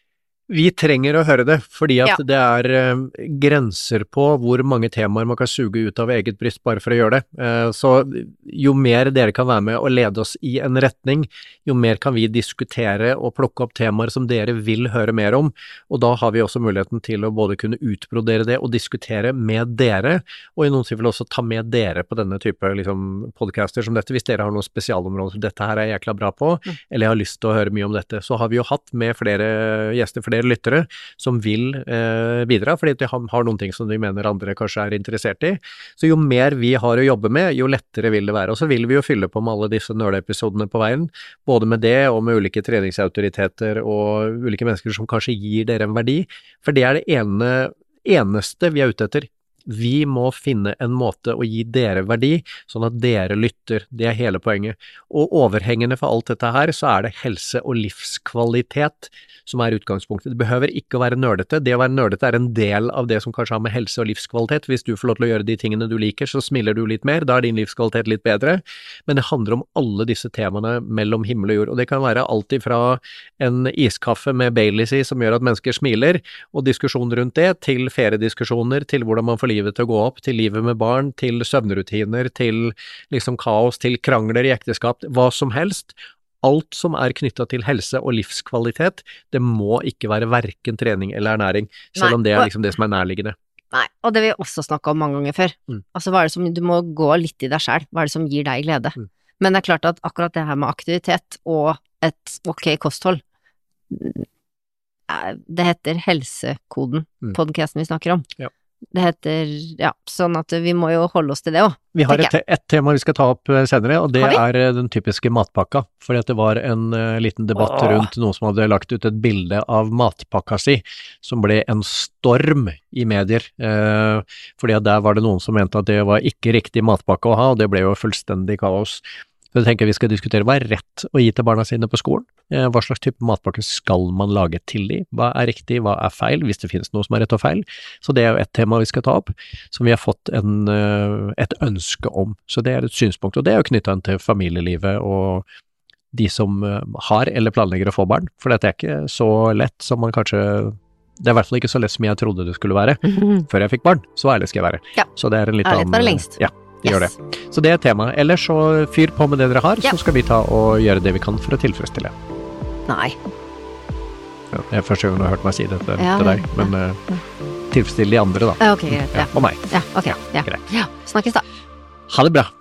Vi trenger å høre det, fordi at ja. det er uh, grenser på hvor mange temaer man kan suge ut av eget bryst bare for å gjøre det. Uh, så jo mer dere kan være med og lede oss i en retning, jo mer kan vi diskutere og plukke opp temaer som dere vil høre mer om, og da har vi også muligheten til å både kunne utbrodere det og diskutere med dere, og i noen tilfeller også ta med dere på denne type liksom, podcaster som dette, hvis dere har noen spesialområder som dette her er jækla bra på, mm. eller har lyst til å høre mye om dette. Så har vi jo hatt med flere gjester, flere lyttere som vil eh, bidra, fordi de har, har noen ting som de mener andre kanskje er interessert i. Så jo mer vi har å jobbe med, jo lettere vil det være. Og så vil vi jo fylle på med alle disse nøleepisodene på veien, både med det og med ulike treningsautoriteter og ulike mennesker som kanskje gir dere en verdi, for det er det ene, eneste vi er ute etter. Vi må finne en måte å gi dere verdi, sånn at dere lytter. Det er hele poenget. Og overhengende for alt dette her, så er det helse og livskvalitet som er utgangspunktet. Det behøver ikke å være nerdete. Det å være nerdete er en del av det som kanskje har med helse og livskvalitet. Hvis du får lov til å gjøre de tingene du liker, så smiler du litt mer. Da er din livskvalitet litt bedre. Men det handler om alle disse temaene mellom himmel og jord. Og det kan være alt ifra en iskaffe med Baileys i som gjør at mennesker smiler, og diskusjon rundt det, til feriediskusjoner, til hvordan man får livet til å gå opp, til livet med barn, til søvnrutiner, til liksom kaos, til krangler i ekteskap, hva som helst. Alt som er knyttet til helse og livskvalitet, det må ikke være hverken trening eller ernæring, selv Nei, om det er liksom det som er nærliggende. Nei, og det vil jeg også snakke om mange ganger før. Mm. Altså, hva er det som, du må gå litt i deg selv, hva er det som gir deg glede? Mm. Men det er klart at akkurat det her med aktivitet og et ok kosthold, det heter Helsekoden, mm. podcasten vi snakker om. Ja. Det heter, ja, sånn at vi må jo holde oss til det også. Vi har et, et tema vi skal ta opp senere, og det er den typiske matpakka, fordi at det var en uh, liten debatt Åh. rundt noen som hadde lagt ut et bilde av matpakka si, som ble en storm i medier, uh, fordi at der var det noen som mente at det var ikke riktig matpakke å ha, og det ble jo fullstendig kaos. Så jeg tenker vi skal diskutere hva er rett å gi til barna sine på skolen, hva slags type matpakke skal man lage til de, hva er riktig, hva er feil, hvis det finnes noe som er rett og feil. Så det er jo et tema vi skal ta opp, som vi har fått en, et ønske om. Så det er et synspunkt, og det er jo knyttet til familielivet og de som har eller planlegger å få barn, for det er ikke så lett som man kanskje, det er i hvert fall ikke så lett som jeg trodde det skulle være, før jeg fikk barn, så ærlig skal jeg være. Ja. Så det er en litt annen... Ærlig er lengst. Ja. Det yes. gjør det. Så det er temaet. Ellers så fyr på med det dere har, ja. så skal vi ta og gjøre det vi kan for å tilfredsstille. Nei. Ja, det er første gang du har hørt meg si dette ja, til deg, men ja. uh, tilfredsstille de andre da. Ok, greit. Ja. Ja, og meg. Ja, ok. Ja, Ja. greit. Ja, snakkes da. Ha det bra.